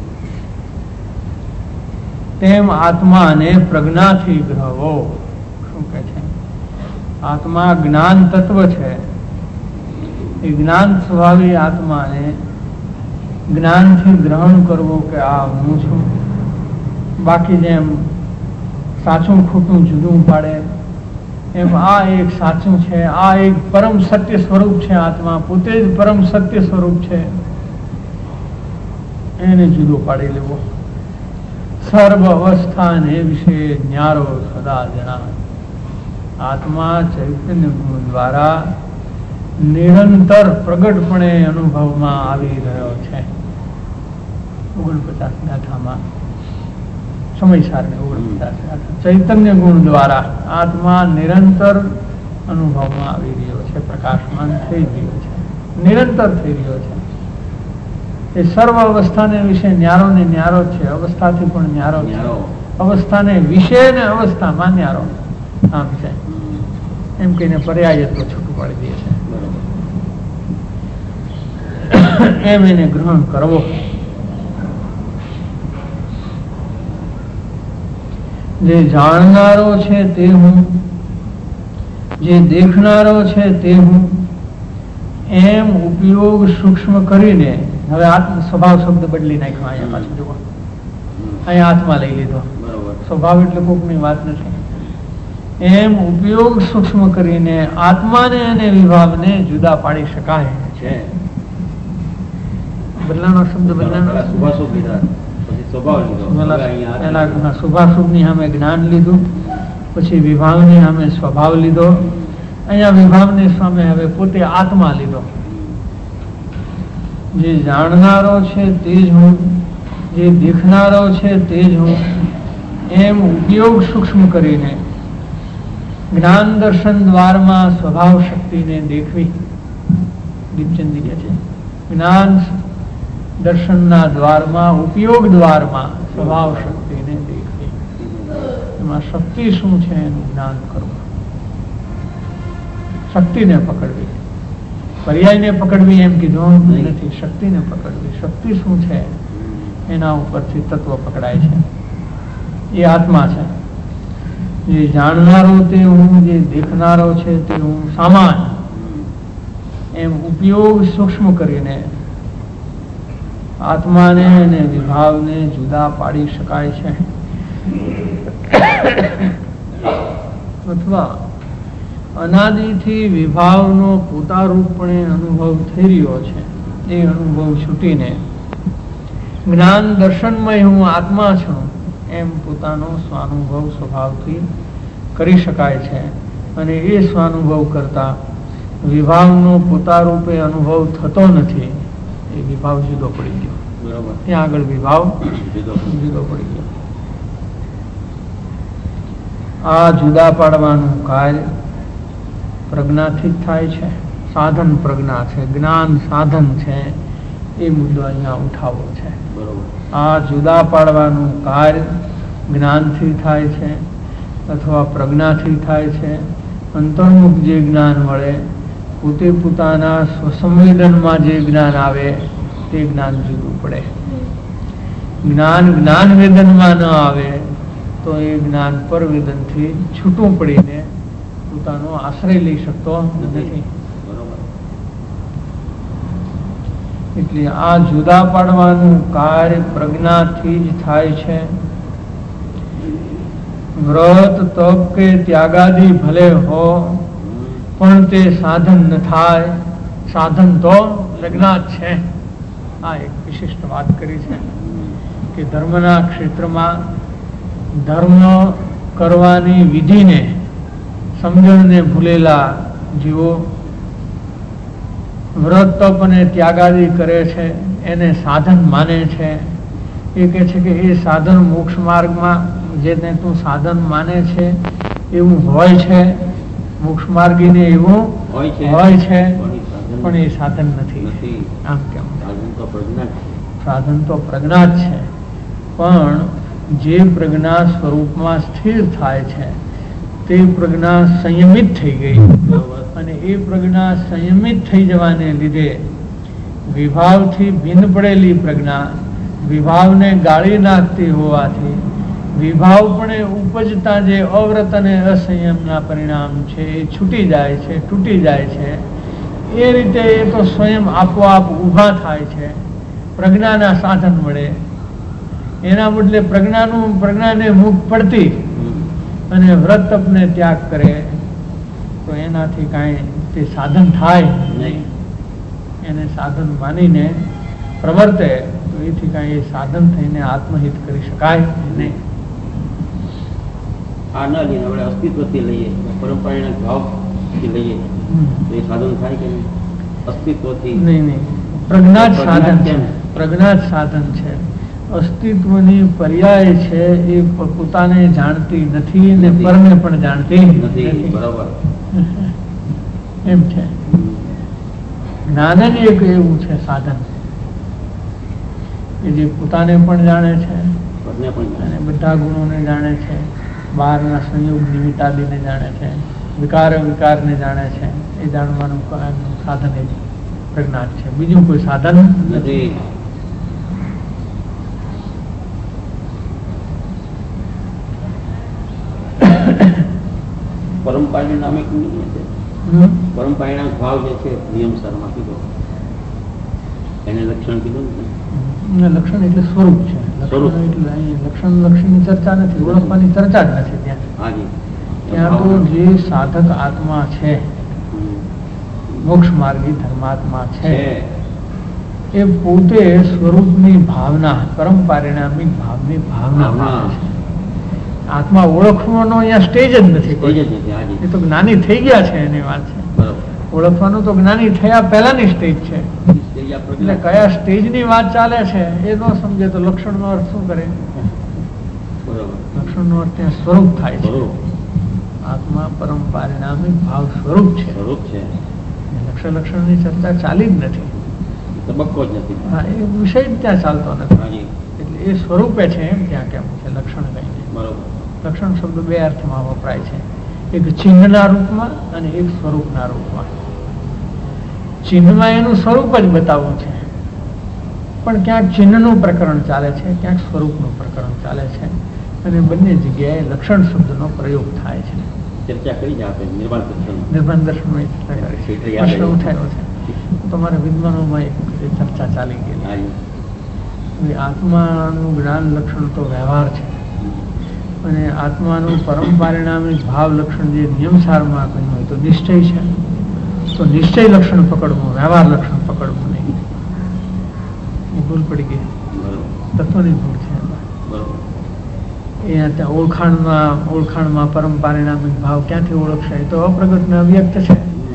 Speaker 2: તેમ આત્માને પ્રજ્ઞાથી ગ્રહવો. શું કે છે? આત્મા જ્ઞાન તત્વ છે. એ જ્ઞાન સ્વભાવી આત્માને જ્ઞાનથી ગ્રહણ કરવો કે આ હું છું. બાકી જેમ સાચું ખોટું જુદું પાડે એમ આ એક સાચું છે, આ એક પરમ સત્ય સ્વરૂપ છે. આત્મા પોતે જ પરમ સત્ય સ્વરૂપ છે. એને જુદો પાડી લેવો. સર્વ અવસ્થાને વિશે ન્યારો સદા જણા. આત્મા ચૈતન્ય ગુણ દ્વારા નિરંતર પ્રગટપણે અનુભવમાં આવી રહ્યો છે. 49 ગાથામાં સમયસાર 49 ચૈતન્ય ગુણ દ્વારા આત્મા નિરંતર અનુભવમાં આવી રહ્યો છે, પ્રકાશમાન થઈ રહ્યો છે, નિરંતર થઈ રહ્યો છે. એ સર્વ અવસ્થાને વિશે ન્યારો ને ન્યારો છે. અવસ્થાથી પણ ન્યારો છે. અવસ્થાને વિશે ને અવસ્થામાં ન્યારો આમ છે. એમ કહીને પર્યાય તો છૂટું પાડી દે છે. એમ એને ગ્રહણ કરવો. જે જાણનારો છે તે હું, જે દેખનારો છે તે હું, એમ ઉપયોગ સૂક્ષ્મ કરીને. હવે આત્મ સ્વભાવ શબ્દ બદલી નાખ્યો. અહીંયા પાછું જુઓ, અહીંયા આત્મા લઈ લીધો. સ્વભાવ એટલે કોકની વાત નથી. એમ ઉપયોગ સૂક્ષ્મ કરીને આત્માને અને વિભાવને જુદા પાડી શકાય છે. બદલાનો શબ્દ બદલાનો સ્વભાવશુભ ની સામે જ્ઞાન લીધું, પછી વિભાવ ની સામે સ્વભાવ લીધો. અહીંયા વિભાવ ની સામે હવે પોતે આત્મા લીધો. જે જાણનારો છે તે જ હું, જે દેખનારો છે તે જ હું, એમ ઉપયોગ સૂક્ષ્મ કરીને જ્ઞાન દર્શન દ્વારમાં સ્વભાવ શક્તિને દેખવી. દીપચંદી કહે છે જ્ઞાન દર્શનના દ્વારમાં, ઉપયોગ દ્વારમાં સ્વભાવ શક્તિને દેખવી. એમાં શક્તિ શું છે એનું જ્ઞાન કરવું. શક્તિને પકડવી, પર્યાયને પકડવી એમ કીધું નથી. શક્તિને પકડવી. શક્તિ શું છે એના ઉપરથી તત્વ પકડાય છે. એ આત્મા છે. જે જાણનારો તે હું, જે દેખનારો છે તે હું. સામાન એમ ઉપયોગ સૂક્ષ્મ કરીને આત્માને અને વિભાવને જુદા પાડી શકાય છે, અથવા અનાદિથી વિભાવનો પોતારૂપપણે અનુભવ થઈ રહ્યો છે એ અનુભવ છૂટીને જ્ઞાન દર્શનમય હું આત્મા છું એમ પોતાનો સ્વાનુભવ સ્વભાવથી કરી શકાય છે. અને એ સ્વાનુભવ કરતા વિભાવનો પોતારૂપે અનુભવ થતો નથી. એ વિભાવ જુદો પડી ગયો.
Speaker 3: બરોબર.
Speaker 2: ત્યાં આગળ વિભાવ
Speaker 3: જુદો
Speaker 2: પડી ગયો. આ જુદા પાડવાનું કાર્ય પ્રજ્ઞાથી જ થાય છે. સાધન પ્રજ્ઞા છે, જ્ઞાન સાધન છે, એ મુદ્દો અહીંયા ઉઠાવવો છે.
Speaker 3: બરોબર.
Speaker 2: આ જુદા પાડવાનું કાર્ય જ્ઞાનથી થાય છે અથવા પ્રજ્ઞાથી થાય છે. અંતર્મુખ જે જ્ઞાન મળે, પોતે પોતાના સ્વસંવેદનમાં જે જ્ઞાન આવે તે જ્ઞાન જુદું પડે. જ્ઞાન વેદનમાં ન આવે તો એ જ્ઞાન પરવેદનથી છૂટું પડીને પોતાનો આશ્રય લઈ શકતો નથી. એટલે આ જુદા પાડવાનું કાર્ય પ્રજ્ઞાથી જ થાય છે. વ્રત તપ કે ત્યાગાદી ભલે હો પણ તે સાધન ન થાય. સાધન તો પ્રજ્ઞા જ છે. આ એક વિશિષ્ટ વાત કરી છે કે ધર્મના ક્ષેત્રમાં ધર્મ કરવાની વિધિને સમજણને ભૂલેલા જીવો વ્રત તપ અને ત્યાગાદી કરે છે, એને સાધન માને છે. એ કહે છે કે એ સાધન મોક્ષ માર્ગમાં જેને તું સાધન માને છે એવું હોય છે, મોક્ષ માર્ગીને એવું હોય છે, પણ એ સાધન નથી. આમ કેમ? સાધન તો પ્રજ્ઞા જ છે, પણ જે પ્રજ્ઞા સ્વરૂપમાં સ્થિર થાય છે તે પ્રજ્ઞા સંયમિત થઈ ગઈ. અને એ પ્રજ્ઞા સંયમિત થઈ જવાને લીધે વિભાવથી ભિન્ન પડેલી પ્રજ્ઞા વિભાવને ગાળી નાખતી હોવાથી વિભાવ પણ ઉપજતા જે અવ્રત અને અસંયમના પરિણામ છે એ છૂટી જાય છે, તૂટી જાય છે. એ રીતે એ તો સ્વયં આપોઆપ ઊભા થાય છે. પ્રજ્ઞાના સાધન મળે, એના બદલે પ્રજ્ઞાને મુખ પડતી અને વ્રત તપને ત્યાગ કરે તો એનાથી કાંઈ તે સાધન થાય નહીં. એને સાધન માનીને પ્રવર્તે તો એથી કાંઈ એ સાધન થઈને આત્મહિત કરી શકાય નહીં.
Speaker 3: આ ન લઈને આપણે અસ્તિત્વથી લઈએ, પરંપરાના ભાવથી લઈએ તો એ સાધન થાય કે નહીં? અસ્તિત્વથી નહીં.
Speaker 2: પ્રજ્ઞા જ સાધન છે. પ્રજ્ઞા જ સાધન છે. અસ્તિત્વની પર્યાય છે એ પોતાને જાણતી નથી ને પરને પણ જાણતી નથી.
Speaker 3: બરાબર.
Speaker 2: એમ છે. જ્ઞાન જ એક એવું છે સાધન કે જે પોતાને પણ જાણે છે અને બધા ગુણોને જાણે છે, બહારના સંયોગ નિમિત્તાદિને જાણે છે, વિકારને જાણે છે. એ જાણવાનું સાધન એ પ્રજ્ઞા છે, બીજું કોઈ સાધન નથી.
Speaker 3: પરંપરાનું નામ એક પરંપરાના ભાવ જે છે નિયમ સરમાં કીધો, એને લક્ષણ કીધું ને?
Speaker 2: લક્ષણ એટલે સ્વરૂપ છે. લક્ષણની ચર્ચા નથી, ઓળખવાની ચર્ચા જ નથી ત્યાં. ત્યાં તો જે સાધક આત્મા છે, મોક્ષ માર્ગી ધર્માત્મા છે, એ પોતે સ્વરૂપની ભાવના, પરમ પારિણામિક ભાવની ભાવના પામે છે. આત્મા ઓળખવાનો અહીંયા સ્ટેજ જ નથી. એ તો જ્ઞાની થઈ ગયા છે એની વાત છે. ઓળખવાનું તો જ્ઞાની થયા પહેલાની સ્ટેજ છે. એટલે કયા સ્ટેજની વાત ચાલે છે એ ન સમજે તો લક્ષણનો અર્થ શું કરે? લક્ષણનો અર્થ ત્યાં સ્વરૂપ થાય છે. આત્મા પરમ પારિણામિક ભાવ સ્વરૂપ છે. લક્ષણની ચર્ચા ચાલી જ નથી.
Speaker 3: તબક્કો જ નથી.
Speaker 2: હા, એ વિષય જ ત્યાં ચાલતો નથી. એટલે એ સ્વરૂપે છે એમ ત્યાં કેમ છે લક્ષણ કહીને. બરોબર. લક્ષણ શબ્દ બે અર્થમાં વપરાય છે, એક ચિહ્નના રૂપમાં અને એક સ્વરૂપના રૂપમાં. ચિહ્નમાં એનું સ્વરૂપ જ બતાવવું છે, પણ ક્યાંક ચિહ્નનું પ્રકરણ ચાલે છે, ક્યાંક સ્વરૂપનું પ્રકરણ ચાલે છે, અને બંને જગ્યાએ લક્ષણ શબ્દનો પ્રયોગ થાય છે.
Speaker 3: ચર્ચા કરી જ આપણે નિર્માણ દર્શન
Speaker 2: પ્રશ્ન ઉઠાયો છે. તમારા વિદ્વાનોમાં એક ચર્ચા ચાલી ગયેલી. આત્માનું જ્ઞાન લક્ષણ તો વ્યવહાર છે, અને આત્માનું પરમ પરિણામી ભાવ લક્ષણ જે નિયમસારમાં કહ્યું હોય તો નિશ્ચય છે. તો નિશ્ચય લક્ષણ પકડવું, વ્યવહાર લક્ષણ પકડવું નહીં. એ ભૂલ પડી ગઈ, તત્વની ભૂલ છે. અહીંયા ત્યાં ઓળખાણમાં પરમ પરિણામિક ભાવ ક્યાંથી ઓળખશે? તો અપ્રગટ ને અવ્યક્ત છે.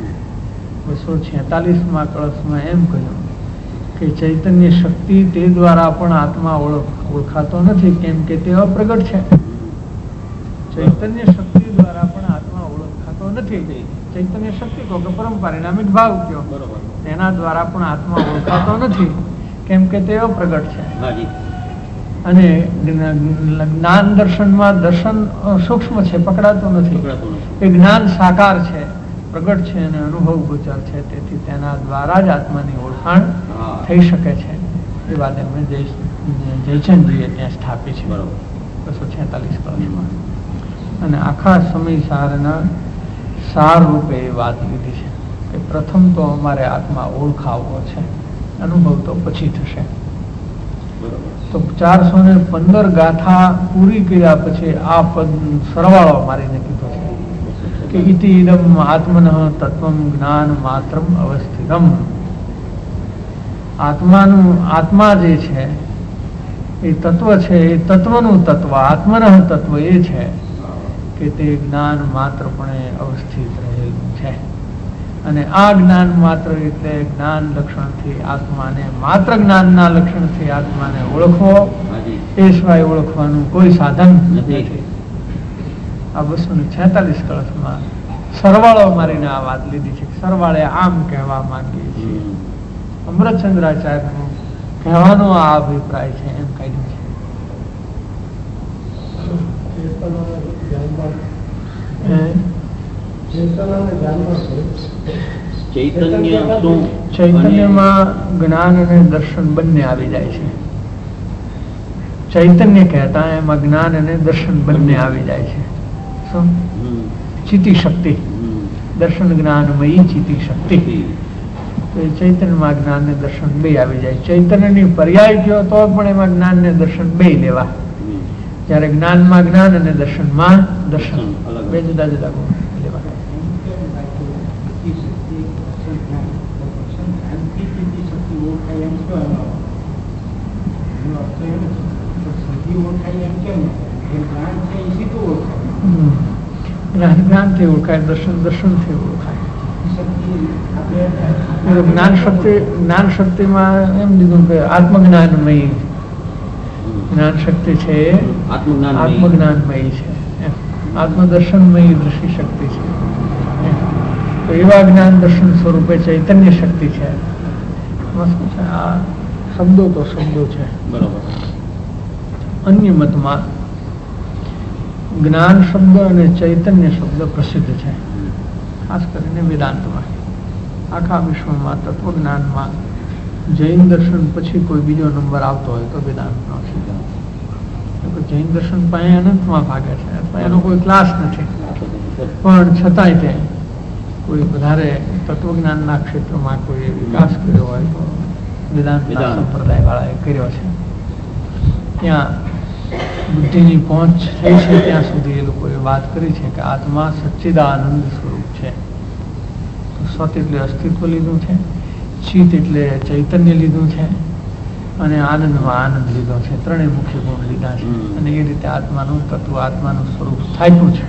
Speaker 2: 246માં કળશમાં એમ કહ્યું કે ચૈતન્ય શક્તિ તે દ્વારા પણ આત્મા ઓળખાતો નથી, કેમ કે તે અપ્રગટ છે. ચૈતન્ય શક્તિ દ્વારા પણ આત્મા ઓળખાતો નથી. ચૈતન્ય શક્તિ કહો કે પરમ પરિણામિક ભાવ કયો, તેના દ્વારા પણ આત્મા ઓળખાતો નથી, કેમ કે તે અપ્રગટ છે. અને જ્ઞાન દર્શનમાં દર્શન સૂક્ષ્મ છે, પકડાતો નથી. એ જ્ઞાન સાકાર છે, પ્રગટ છે અને અનુભવ ગોચર છે. તેથી તેના દ્વારા જ આત્માની ઓળખાણ થઈ શકે છે. એ વાત એમણે જયચંદજીએ ત્યાં સ્થાપી છે 246 કળશમાં. અને આખા સમય સારના સાર રૂપે એ વાત લીધી છે કે પ્રથમ તો અમારે આત્મા ઓળખાવવો છે, અનુભવ તો પછી થશે. તો 415 ગાથા પૂરી કર્યા પછી આ પદ સરવાળો મારીને કીધો છે કે ઇતિ ઇદમ આત્મન તત્વમ જ્ઞાન માત્રમ અવસ્થિતમ. આત્મા જે છે એ તત્વ છે, એ તત્વનું તત્વ, આત્મન તત્વ એ છે કે તે જ્ઞાન માત્રપણે અવસ્થિત રહેલું છે. અને આ જ્ઞાન માત્ર એટલે જ્ઞાન લક્ષણથી આત્માને, માત્ર જ્ઞાનના લક્ષણથી આત્માને ઓળખવો, એ સિવાય ઓળખવાનું કોઈ સાધન નથી. આ 246 કળશમાં સરવાળો મારીને આ વાત લીધી છે. સરવાળે આમ કહેવા માંગીએ છીએ. અમૃતચંદ્રાચાર્યનું કહેવાનો આ અભિપ્રાય છે, એમ કાઢ્યું છે. ચૈતન્યમાં જ્ઞાન અને દર્શન બંને આવી જાય છે. ચૈતન્ય કહેતા એમાં જ્ઞાન અને દર્શન બંને આવી જાય છે. શું? ચિતિ શક્તિ, દર્શન જ્ઞાનમયી ચિતિ શક્તિ. તો એ ચૈતન્યમાં જ્ઞાન ને દર્શન બે આવી જાય. ચૈતન્યની પર્યાય કયો તો પણ એમાં જ્ઞાન ને દર્શન બે લેવા. જ્યારે જ્ઞાનમાં જ્ઞાન અને દર્શનમાં દર્શન, બે જુદા જુદા લેવા. જ્ઞાનથી ઓળખાય, દર્શનથી ઓળખાય. જ્ઞાન શક્તિમાં એમ લીધું કે આત્મજ્ઞાનમયી જ્ઞાન શક્તિ છે, આત્મજ્ઞાનમયી છે. આત્મદર્શનમયી દ્રષ્ટિ શક્તિ છે. તો એવા જ્ઞાન દર્શન સ્વરૂપે ચૈતન્ય શક્તિ છે. આ શબ્દો તો શબ્દો છે. અન્ય મતમાં જ્ઞાન શબ્દ અને ચૈતન્ય શબ્દ પ્રસિદ્ધ છે, ખાસ કરીને વેદાંતમાં. આખા વિશ્વમાં તત્વજ્ઞાનમાં જૈન દર્શન પછી કોઈ બીજો નંબર આવતો હોય તો વેદાંતનો છે. જૈન દર્શન પાસે અનંતમાં ભાગે છે, એનો કોઈ ક્લાસ નથી, પણ છતાંય તે કોઈ વધારે તત્વજ્ઞાનના ક્ષેત્રમાં કોઈ વિકાસ કર્યો હોય તો વેદાંતના સંપ્રદાય વાળાએ કર્યો છે. ત્યાં બુદ્ધિની પહોંચ થઈ છે ત્યાં સુધી એ લોકોએ વાત કરી છે કે આત્મા સચ્ચિદાનંદ સ્વરૂપ છે. સત એટલે અસ્તિત્વ લીધું છે, ચિત એટલે ચૈતન્ય લીધું છે, અને આનંદમાં આનંદ લીધો છે. ત્રણેય મુખ્ય ગુણ લીધા છે. અને એ રીતે આત્માનું તત્વ, આત્માનું સ્વરૂપ સ્થાપ્યું છે.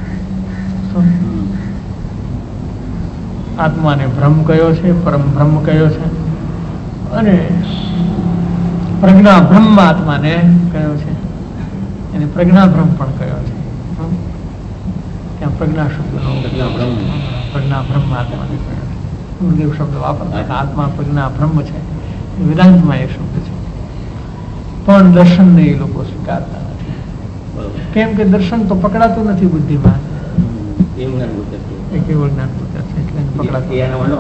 Speaker 2: આત્માને બ્રહ્મ કયો છે, પરમ બ્રહ્મ કયો છે, અને પ્રજ્ઞા બ્રહ્મ આત્માને કયો છે, એને પ્રજ્ઞા બ્રહ્મ પણ કયો છે. ત્યાં પ્રજ્ઞા શબ્દનો પ્રજ્ઞા બ્રહ્મ આત્માને કયો છે. ગુરુદેવ શબ્દ વાપરતા આત્મા પ્રજ્ઞા બ્રહ્મ છે. વેદાંતમાં એ શબ્દ છે, પણ દર્શનને એ લોકો સ્વીકારતા નથી. કેમ કે દર્શન તો પકડાતું નથી બુદ્ધિમાં. કેવળ જ્ઞાન ગોચર છે એટલે પકડાતું,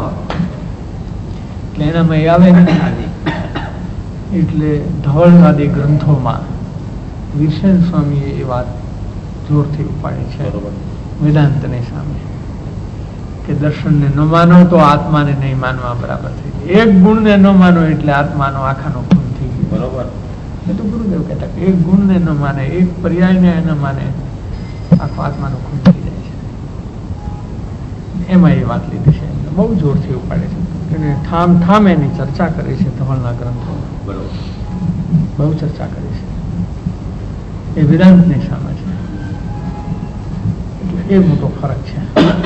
Speaker 2: એટલે એનામાં એ આવે ને. એટલે ધવળનાદી ગ્રંથોમાં વિરસેન સ્વામીએ એ વાત જોરથી ઉપાડી છે વેદાંતની સામે કે દર્શનને ન માનો તો આત્માને નહીં માનવા બરાબર થઈ ગયું. એક ગુણને ન માનો એટલે આત્માનો આખાનો ખૂન થઈ ગયો.
Speaker 3: બરોબર.
Speaker 2: એ તો ગુરુદેવ કહેતા કે એક ગુણને ન માને, એક પર્યાયને ન માને, આખો આત્માનો ખૂન થઈ જાય છે. એમાં એ વાત લીધી છે, બહુ જોરથી ઉપાડે છે. એને ઠામ ઠામ એની ચર્ચા કરી છે ધવલના ગ્રંથો,
Speaker 3: બરોબર.
Speaker 2: બહુ ચર્ચા કરી છે. એ વેદાંતની સામે છે, એટલે એ મોટો ફરક છે.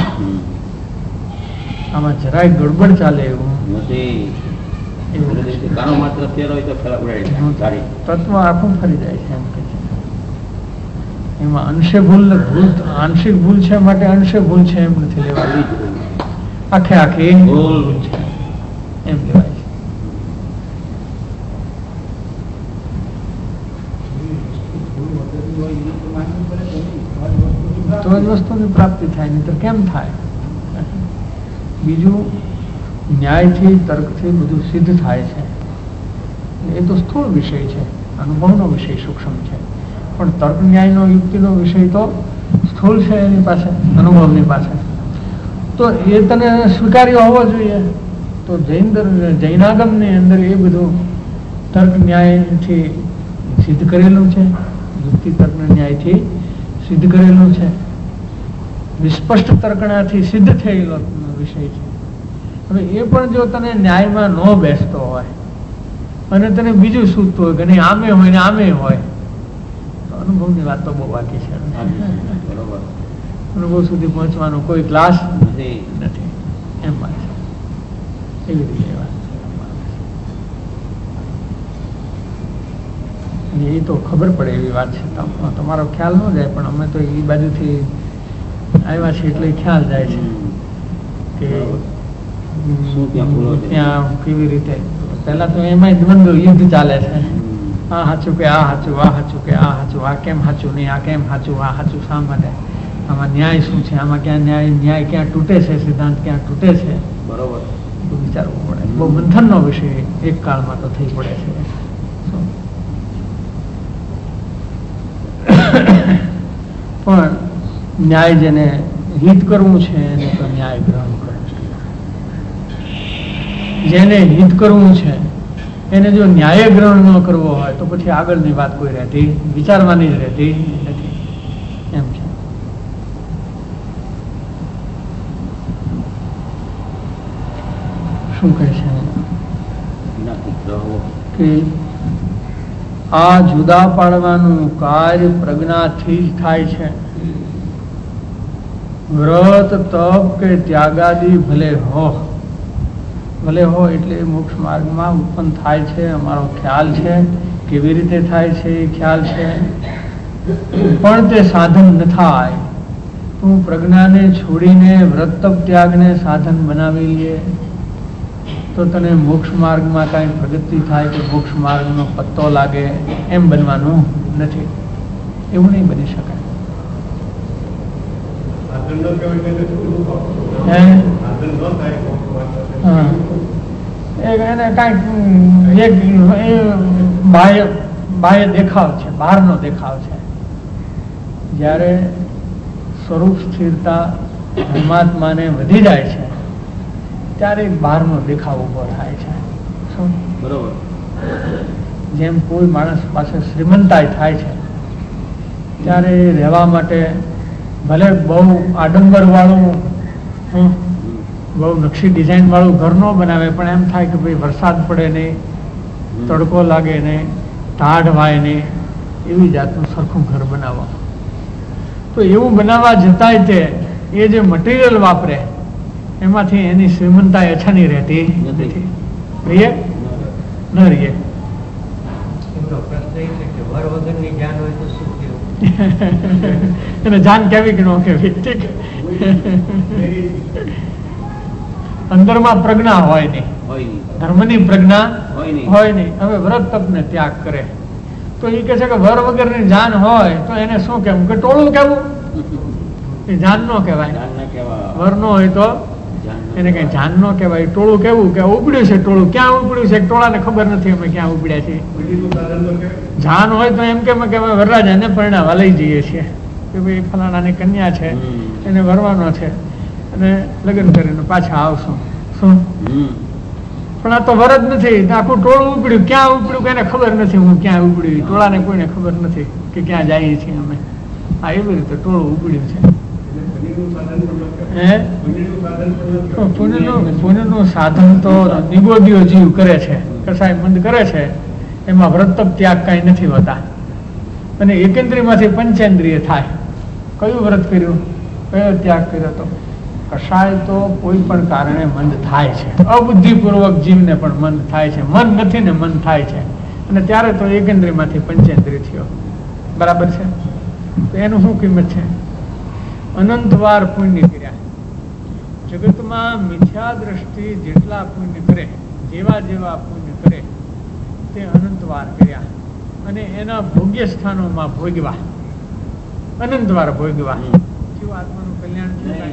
Speaker 2: આમાં જરાય ગડબડ ચાલે એવું
Speaker 3: નથી.
Speaker 2: એવું
Speaker 3: કાનો માત્ર ફેર હોય તો ફેર ઉડાડી જાય.
Speaker 2: તત્વ આખું ફરી જાય છે એમ કે છે. એમાં અંશે ભૂલ આંશિક ભૂલ છે માટે અંશે ભૂલ છે એમ નથી લેવાતી, આખે આખી ભૂલ છે એમ લેવાય છે. તો જ વસ્તુની પ્રાપ્તિ થાય, નહીં તો કેમ થાય? બીજું ન્યાયથી તર્કથી બધું સિદ્ધ થાય છે, એ તો સ્થૂળ વિષય છે, અનુભવનો વિષય સૂક્ષ્મ છે. પણ તર્ક ન્યાયનો યુક્તિનો વિષય તો સ્થૂળ છે એની પાસે, અનુભવની પાસે. તો એ તને સ્વીકાર્ય હોવો જોઈએ. તો જૈનાગમની અંદર એ બધું તર્ક ન્યાયથી સિદ્ધ કરેલું છે, યુક્તિ તર્ક ન્યાયથી સિદ્ધ કરેલું છે, વિસ્પષ્ટ તર્કણાથી સિદ્ધ થયેલો વિષય છે. હવે એ પણ જો તને ન્યાયમાં ન બેસતો હોય અને તને બીજું સૂચતું હોય કે નહીં આમે હોય ને આમે હોય, તો અનુભવની વાત તો બહુ બાકી છે. અનુભવ સુધી પહોંચવાનો કોઈ ક્લાસ નથી એમ વાત છે. એવી રીતે વાત છે. એ તો ખબર પડે એવી વાત છે. તમારો ખ્યાલ ન જાય, પણ અમે તો એ બાજુથી આવ્યા છીએ એટલે ખ્યાલ જાય છે કે ત્યાં કેવી રીતે. પહેલા તો એમાં દ્વંદ્વ યુદ્ધ ચાલે છે. આ સાચું કે આ સાચું, આ સાચું કે આ સાચું, આ કેમ સાચું નહીં, આ કેમ સાચું, આ સાચું શા માટે, આમાં ન્યાય શું છે, આમાં ક્યાં ન્યાય ક્યાં તૂટે છે, સિદ્ધાંત ક્યાં તૂટે છે, બરોબર વિચારવું પડે. બહુ મંથનનો વિષય એક કાળમાં તો થઈ પડે છે. પણ ન્યાય જેને હિત કરવું છે એને તો ન્યાય ગ્રહણ કરવું છે. જેને હિત કરવું છે એને જો ન્યાય ગ્રહણ ન કરવો હોય તો પછી આગળની વાત કોઈ રહેતી, વિચારવાની જ રહેતી નથી એમ છે. શું કહે છે કે આ જુદા પાડવાનું કાર્ય પ્રજ્ઞાથી જ થાય છે. વ્રત તપ કે ત્યાગાદી ભલે હો એટલે મોક્ષ માર્ગમાં ઉત્પન્ન થાય છે. અમારો ખ્યાલ છે, કેવી રીતે થાય છે એ ખ્યાલ છે, પણ તે સાધન ન થાય. તું પ્રજ્ઞાને છોડીને વ્રત તપ ત્યાગને સાધન બનાવી લે તો તને મોક્ષ માર્ગમાં કાંઈ પ્રગતિ થાય કે મોક્ષ માર્ગનો પત્તો લાગે એમ બનવાનું નથી. એવું નહીં બની શકાય. એને કાંઈક બાહ્ય દેખાવ છે, બહારનો દેખાવ છે. જ્યારે સ્વરૂપ સ્થિરતા પરમાત્માને વધી જાય છે ત્યારે બહારનો દેખાવ ઉભો થાય છે. શું બરોબર? જેમ કોઈ માણસ પાસે શ્રીમંતાઈ થાય છે ત્યારે રહેવા માટે ભલે બહુ આડંબર વાળું, બહુ નકશી ડિઝાઇન વાળું ઘર ન બનાવે, પણ એમ થાય કે ભાઈ વરસાદ પડે નહીં, તડકો લાગે નહીં, ટાઢ વાય નહીં, એવી જાતનું સરખું ઘર બનાવવા. તો એવું બનાવવા જતાંય તે એ જે મટીરિયલ વાપરે એમાંથી એની શ્રીમંતાઈ અછાની રહેતી નથી. રહીએ ન રહીએ. એને જાન કેવી કે ન કેવી, ઠીક. અંદરમાં પ્રજ્ઞા હોય નહીં, ધર્મની પ્રજ્ઞા હોય નહીં. હવે વ્રત તપને ત્યાગ કરે તો એ કહે છે કે વર વગરની જાન હોય તો એને શું કેવું કે ટોળું કેવું? એ જાન નો કહેવાય. વર નો હોય તો એને કઈ જાન નો કહેવાય. ટોળું કેવું કે ઉપડ્યું છે, ટોળું ક્યાં ઉપડ્યું છે ટોળાને ખબર નથી અમે ક્યાં ઉપડ્યા છીએ. જાન હોય તો એમ કે અમે વરરાજાને પરણાવવા લઈ જઈએ છીએ કે ભાઈ ફલાણાની કન્યા છે એને વરવાનો છે. અને લગ્ન કરીને પાછા આવશું. શું પણ આ તો વરદ નથી, આખું ટોળું ઉપડ્યું. ક્યાં ઉપડ્યું કોઈને ખબર નથી. હું ક્યાં ઉપડ્યું ટોળાને કોઈને ખબર નથી કે ક્યાં જઈએ છીએ અમે. હા, એવી રીતે ટોળું ઉપડ્યું છે. પુણ્યનું સાધન તો નિગોદીઓ જીવ કરે છે, કસાય મંદ કરે છે. એમાં વ્રત તપ ત્યાગ કઈ નથી હોતા. અને એકેન્દ્રિયમાંથી પંચેન્દ્રિય થાય. કયું વ્રત કર્યું, કયો ત્યાગ કર્યો? તો કસાય તો કોઈ પણ કારણે મંદ થાય છે. અબુદ્ધિપૂર્વક જીવને પણ મંદ થાય છે. મન નથી ને મન થાય છે. અને ત્યારે તો એકેન્દ્રિયમાંથી પંચેન્દ્રિય થયો. બરાબર છે? તો એનું શું કિંમત છે? અનંતવાર પુણ્ય કર્યા. જગતમાં મિથ્યા દ્રષ્ટિ જેટલા પુણ્ય કરે, જેવા જેવા પુણ્ય કરે તે અનંતવાર કર્યા. અને એના ભોગ્ય સ્થાનોમાં ભોગવા, અનંતવાર ભોગવા. કેવું આત્માનું કલ્યાણ થયું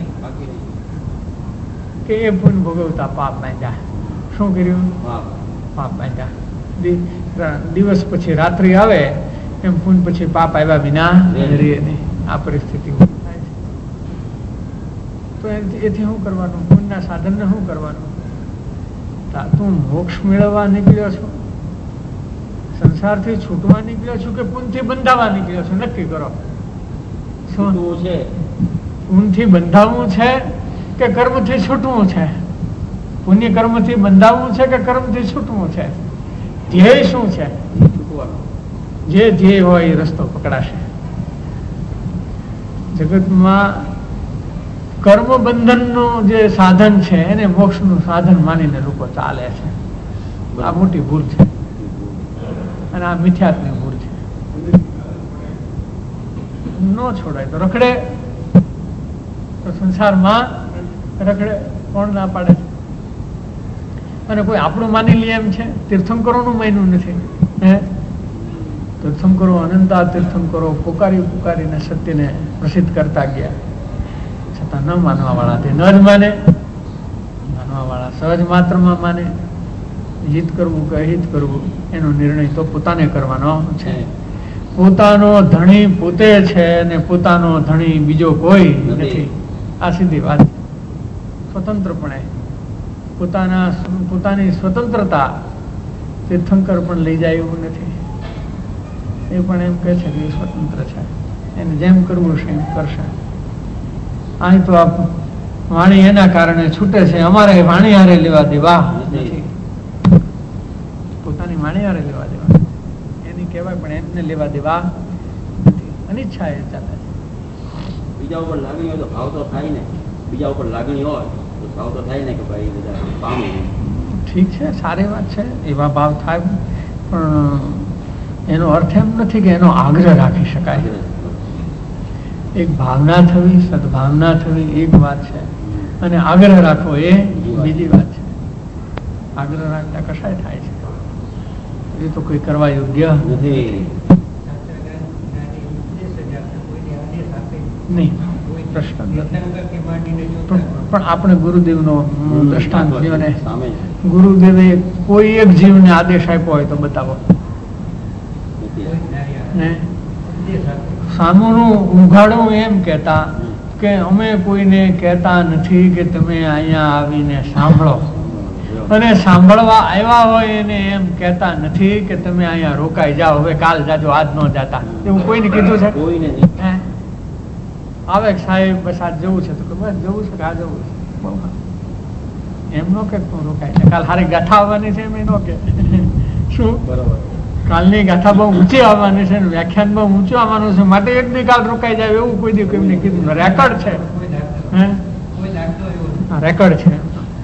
Speaker 2: કે એ પુણ્ય ભોગવતા પાપ બાંધ્યા. શું કર્યું? પાપ બાંધ્યા. દિવસ પછી રાત્રિ આવે એમ પુણ્ય પછી પાપ આવ્યા વિના રહે નહીં. આ પરિસ્થિતિ થાય છે. તો એથી શું કરવાનું? પુણ્યના સાધનને શું કરવાનું? તું મોક્ષ મેળવવા નીકળ્યો છો, સંસારથી છૂટવા નીકળ્યો છું કે પુણ્યથી બંધાવા નીકળ્યો છું? નક્કી કરો. શું છે? પુણ્યથી બંધાવવું છે કે કર્મથી છૂટવું છે? પુણ્ય કર્મથી બંધાવવું છે કે કર્મથી છૂટવું છે? ધ્યેય શું છે? જે ધ્યેય હોય એ રસ્તો પકડાશે. જગતમાં કર્મ બંધનનું જે સાધન છે એને મોક્ષનું સાધન માનીને લોકો ચાલે છે. આ મોટી ભૂલ છે અને આ મિથ્યાત્વની ભૂલ છે. ન છોડાય તો રખડે, તો સંસારમાં રખડે. કોણ ના પાડે છે? અને કોઈ આપણું માની લે એમ છે? તીર્થંકરોનું માન્યું નથી. તીર્થંકરો અનંતા તીર્થંકરો પુકારી પુકારીને સત્યને પ્રસિદ્ધ કરતા ગયા. છતાં ન માનવા વાળા તે ન જ માને, માનવા વાળા સહજ માત્રમાં માને. હિત કરવું કે અહિત કરવું એનો નિર્ણય તો પોતાને કરવાનો છે. પોતાનો ધણી પોતે છે અને પોતાનો ધણી બીજો કોઈ નથી. આ સીધી વાત. સ્વતંત્રપણે પોતાની સ્વતંત્રતા તીર્થંકર પણ લઈ જાય એવું નથી. એ પણ એમ કહે છે કે એ સ્વતંત્ર છે, એને જેમ કરવું છે એમ કરશે. અહીં તો આ વાણી એના કારણે છૂટે છે. અમારે વાણી હારે લેવા દેવા નથી. પોતાની વાણી હારે લેવા દેવા એની કહેવાય, પણ એમને લેવા દેવા નથી. અનિચ્છા એ ચાલે છે.
Speaker 3: બીજા ઉપર લાગણી હોય તો ભાવ તો થાય ને. બીજા ઉપર લાગણી હોય તો ભાવ તો થાય ને કે ભાઈ બધા પામે.
Speaker 2: ઠીક છે, સારી વાત છે, એવા ભાવ થાય. પણ એનો અર્થ એમ નથી કે એનો આગ્રહ રાખી શકાય. એક ભાવના થવી, સદભાવના થવી એક વાત છે, અને આગ્રહ રાખવો એ બીજી વાત છે. આગ્રહ રાખતા કશાય થાય છે એ તો કોઈ કરવા યોગ્ય નથી. નહીં, પ્રશ્ન પણ આપણે ગુરુદેવનો દ્રષ્ટાંત જીવને, ગુરુદેવે કોઈ એક જીવને આદેશ આપ્યો હોય તો બતાવો. સામુનું ઉઘાડું એમ કહેતા કે અમે કોઈને કહેતા નથી કે તમે અહીંયા આવીને સાંભળો, અને સાંભળવા આવ્યા હોય એને એમ કહેતા નથી કે તમે અહીંયા રોકાઈ જાઓ, હવે કાલ જાજો આજ ન જાતા. એવું કોઈને કીધું છે? કોઈને નહીં. આવે સાહેબ બસ આજ જવું છે તો બસ જવું છે કે આ જવું છે, એમ નો કે તું રોકાય છે. કાલ હારી ગાથા આવવાની છે એમ ન કે. શું બરોબર? કાલની ગાથા બહુ ઊંચી આવવાની છે, વ્યાખ્યાન બહુ ઊંચું આવવાનું છે, માટે એક દી કાલ રોકાઈ જાય એવું કોઈ દી કોઈને કીધું? રેકોર્ડ છે, રેકોર્ડ છે.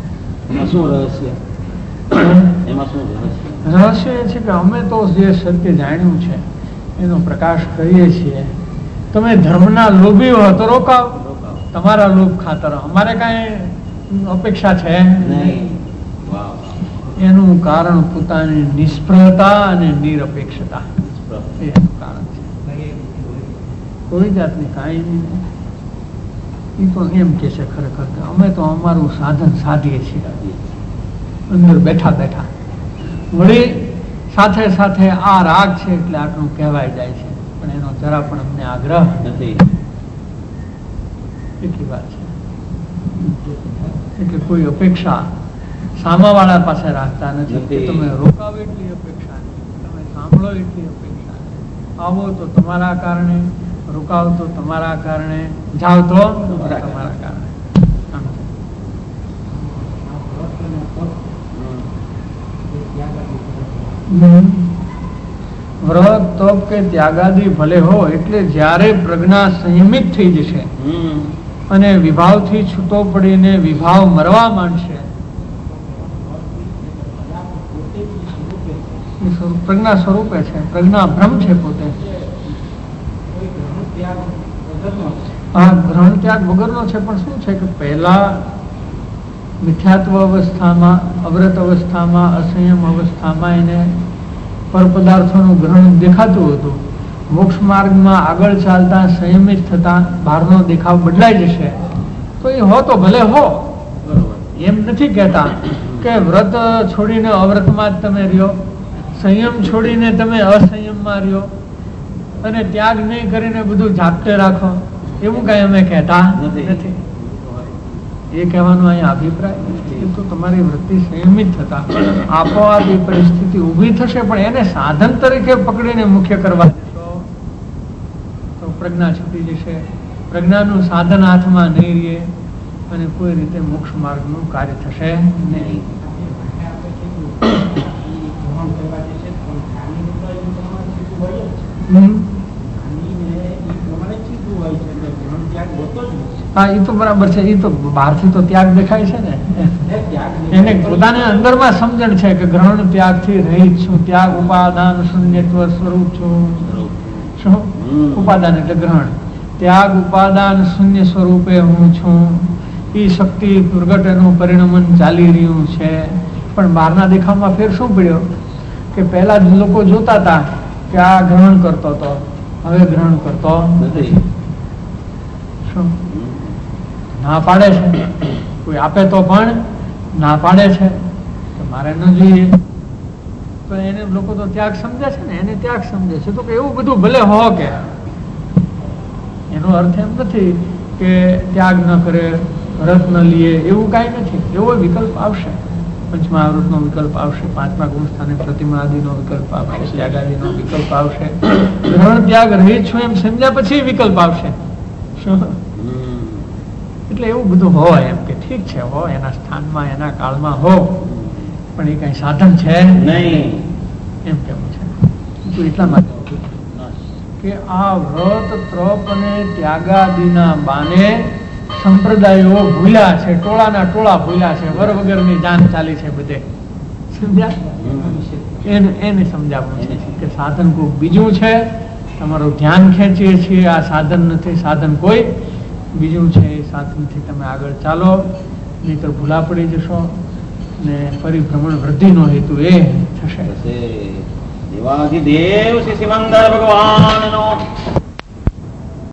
Speaker 2: રહસ્ય એ છે કે અમે તો જે સત્ય જાણ્યું છે એનો પ્રકાશ કરીએ છીએ. તમે ધર્મના લોભી હો તો રોકાવ, તમારા લોભ ખાતર. અમારે કઈ અપેક્ષા છે નહીં. એનું કારણ પોતાની નિષ્ફળતા અને નિરપેક્ષતા એનું કારણ છે. કોઈ જાતની કાંઈ નહીં. એ તો એમ કે છે ખરેખર કે અમે તો અમારું સાધન સાધીએ છીએ અંદર બેઠા બેઠા. વળી સાથે સાથે આ રાગ છે એટલે આટલું કહેવાય જાય છે, પણ એનો જરા પણ અમને આગ્રહ નથી. એટલી વાત છે. એટલે કોઈ અપેક્ષા સામાવાળા પાસે રાખતા નથી કે તમે રોકાવો એટલી અપેક્ષા નહીં, તમે સાંભળો એટલી અપેક્ષા નહીં. આવો તો તમારા કારણે, રોકાવ તો તમારા કારણે, જાઓ તો તમારા કારણે. વ્રત તપ કે ત્યાગાદી ભલે હો, એટલે જ્યારે પ્રજ્ઞા સંયમિત થઈ જશે અને વિભાવથી છૂટો પડીને વિભાવ મરવા માંડશે, પ્રજ્ઞા સ્વરૂપે છે, પ્રજ્ઞા બ્રહ્મ છે પોતે. હા, ગ્રહણ ત્યાગ વગરનો છે, પણ શું છે કે પહેલા મિથ્યાત્વ અવસ્થામાં, અવ્રત અવસ્થામાં, અસંયમ અવસ્થામાં એને પર પદાર્થોનું ગ્રહણ દેખાતું હતું. મોક્ષ માર્ગમાં આગળ ચાલતા સંયમિત થતા બહારનો દેખાવ બદલાઈ જશે. તો એ હો તો ભલે હો, એમ નથી કહેતા કે વ્રત છોડીને અવ્રતમાં જ તમે રહ્યો, સંયમ છોડીને તમે અસંયમમાં રહ્યો અને ત્યાગ નહીં કરીને બધું ઝાપટે રાખો, એવું કઈ અમે કહેતા નથી. એ કહેવાનો અહીંયા અભિપ્રાય નથી. તો તમારી વૃત્તિ સંયમિત થતા આપોઆપ એ પરિસ્થિતિ ઊભી થશે, પણ એને સાધન તરીકે પકડીને મુખ્ય કરવા જશો તો પ્રજ્ઞા છૂટી જશે. પ્રજ્ઞાનું સાધન હાથમાં નહીં રહે અને કોઈ રીતે મોક્ષ માર્ગનું કાર્ય થશે નહીં. હા, એ તો બરાબર છે. એ તો બહારથી તો ત્યાગ દેખાય છે ને, એને પોતાને અંદરમાં સમજણ છે કે ગ્રહણ ત્યાગથી રહિત છું, ત્યાગ ઉપાદાન શૂન્યત્વ સ્વરૂપ છું. શું ઉપાદાન એટલે ગ્રહણ, ત્યાગ ઉપાદાન શૂન્ય સ્વરૂપે હું છું. એ શક્તિ પ્રગટ એનું પરિણમન ચાલી રહ્યું છે. પણ બહારના દેખાવમાં ફેર શું પડ્યો કે પહેલા જ લોકો જોતા હતા કે આ ગ્રહણ કરતો હતો, હવે ગ્રહણ કરતો નથી. શું ના પાડે છે, કોઈ આપે તો પણ ના પાડે છે કે મારે ન જોઈએ. તો એને લોકો તો ત્યાગ સમજે છે ને, એને ત્યાગ સમજે છે. તો કે એવું બધું ભલે હો, કે એનો અર્થ એમ નથી કે ત્યાગ ન કરે, વ્રત ન લે, એવું કાંઈ નથી. એવો વિકલ્પ આવશે, પંચમહાવૃતનો વિકલ્પ આવશે, પાંચમા ગુણ સ્થાને પ્રતિમા આદિનો વિકલ્પ આવશે, ત્યાગાદિનો વિકલ્પ આવશે. ગ્રહણ ત્યાગ રહિત છું એમ સમજ્યા પછી વિકલ્પ આવશે. શું એટલે એવું બધું હોય એમ કે ઠીક છે, હો એના સ્થાનમાં એના કાળમાં હો, પણ એ કઈ સાધન છે નહીં એમ કેવું છે. તો એટલા માટે કે આ વ્રત ત્રપ અને ત્યાગાદિના બાને સંપ્રદાયો ભૂલ્યા છે, ટોળાના ટોળા ભૂલ્યા છે, વર વગરની જાન ચાલી છે બધે. સમજ્યા? એને સમજાવવું છે કે સાધન કોઈ બીજું છે, તમારું ધ્યાન ખેંચીએ છીએ, આ સાધન નથી, સાધન કોઈ બીજું છે. એ સાધનથી તમે આગળ ચાલો, નહીતર ભૂલા પડી જશો ને પરિભ્રમણ વૃદ્ધિનો હેતુ એ થશે.
Speaker 3: દેવાધિદેવ શ્રી સિમંદર ભગવાનનો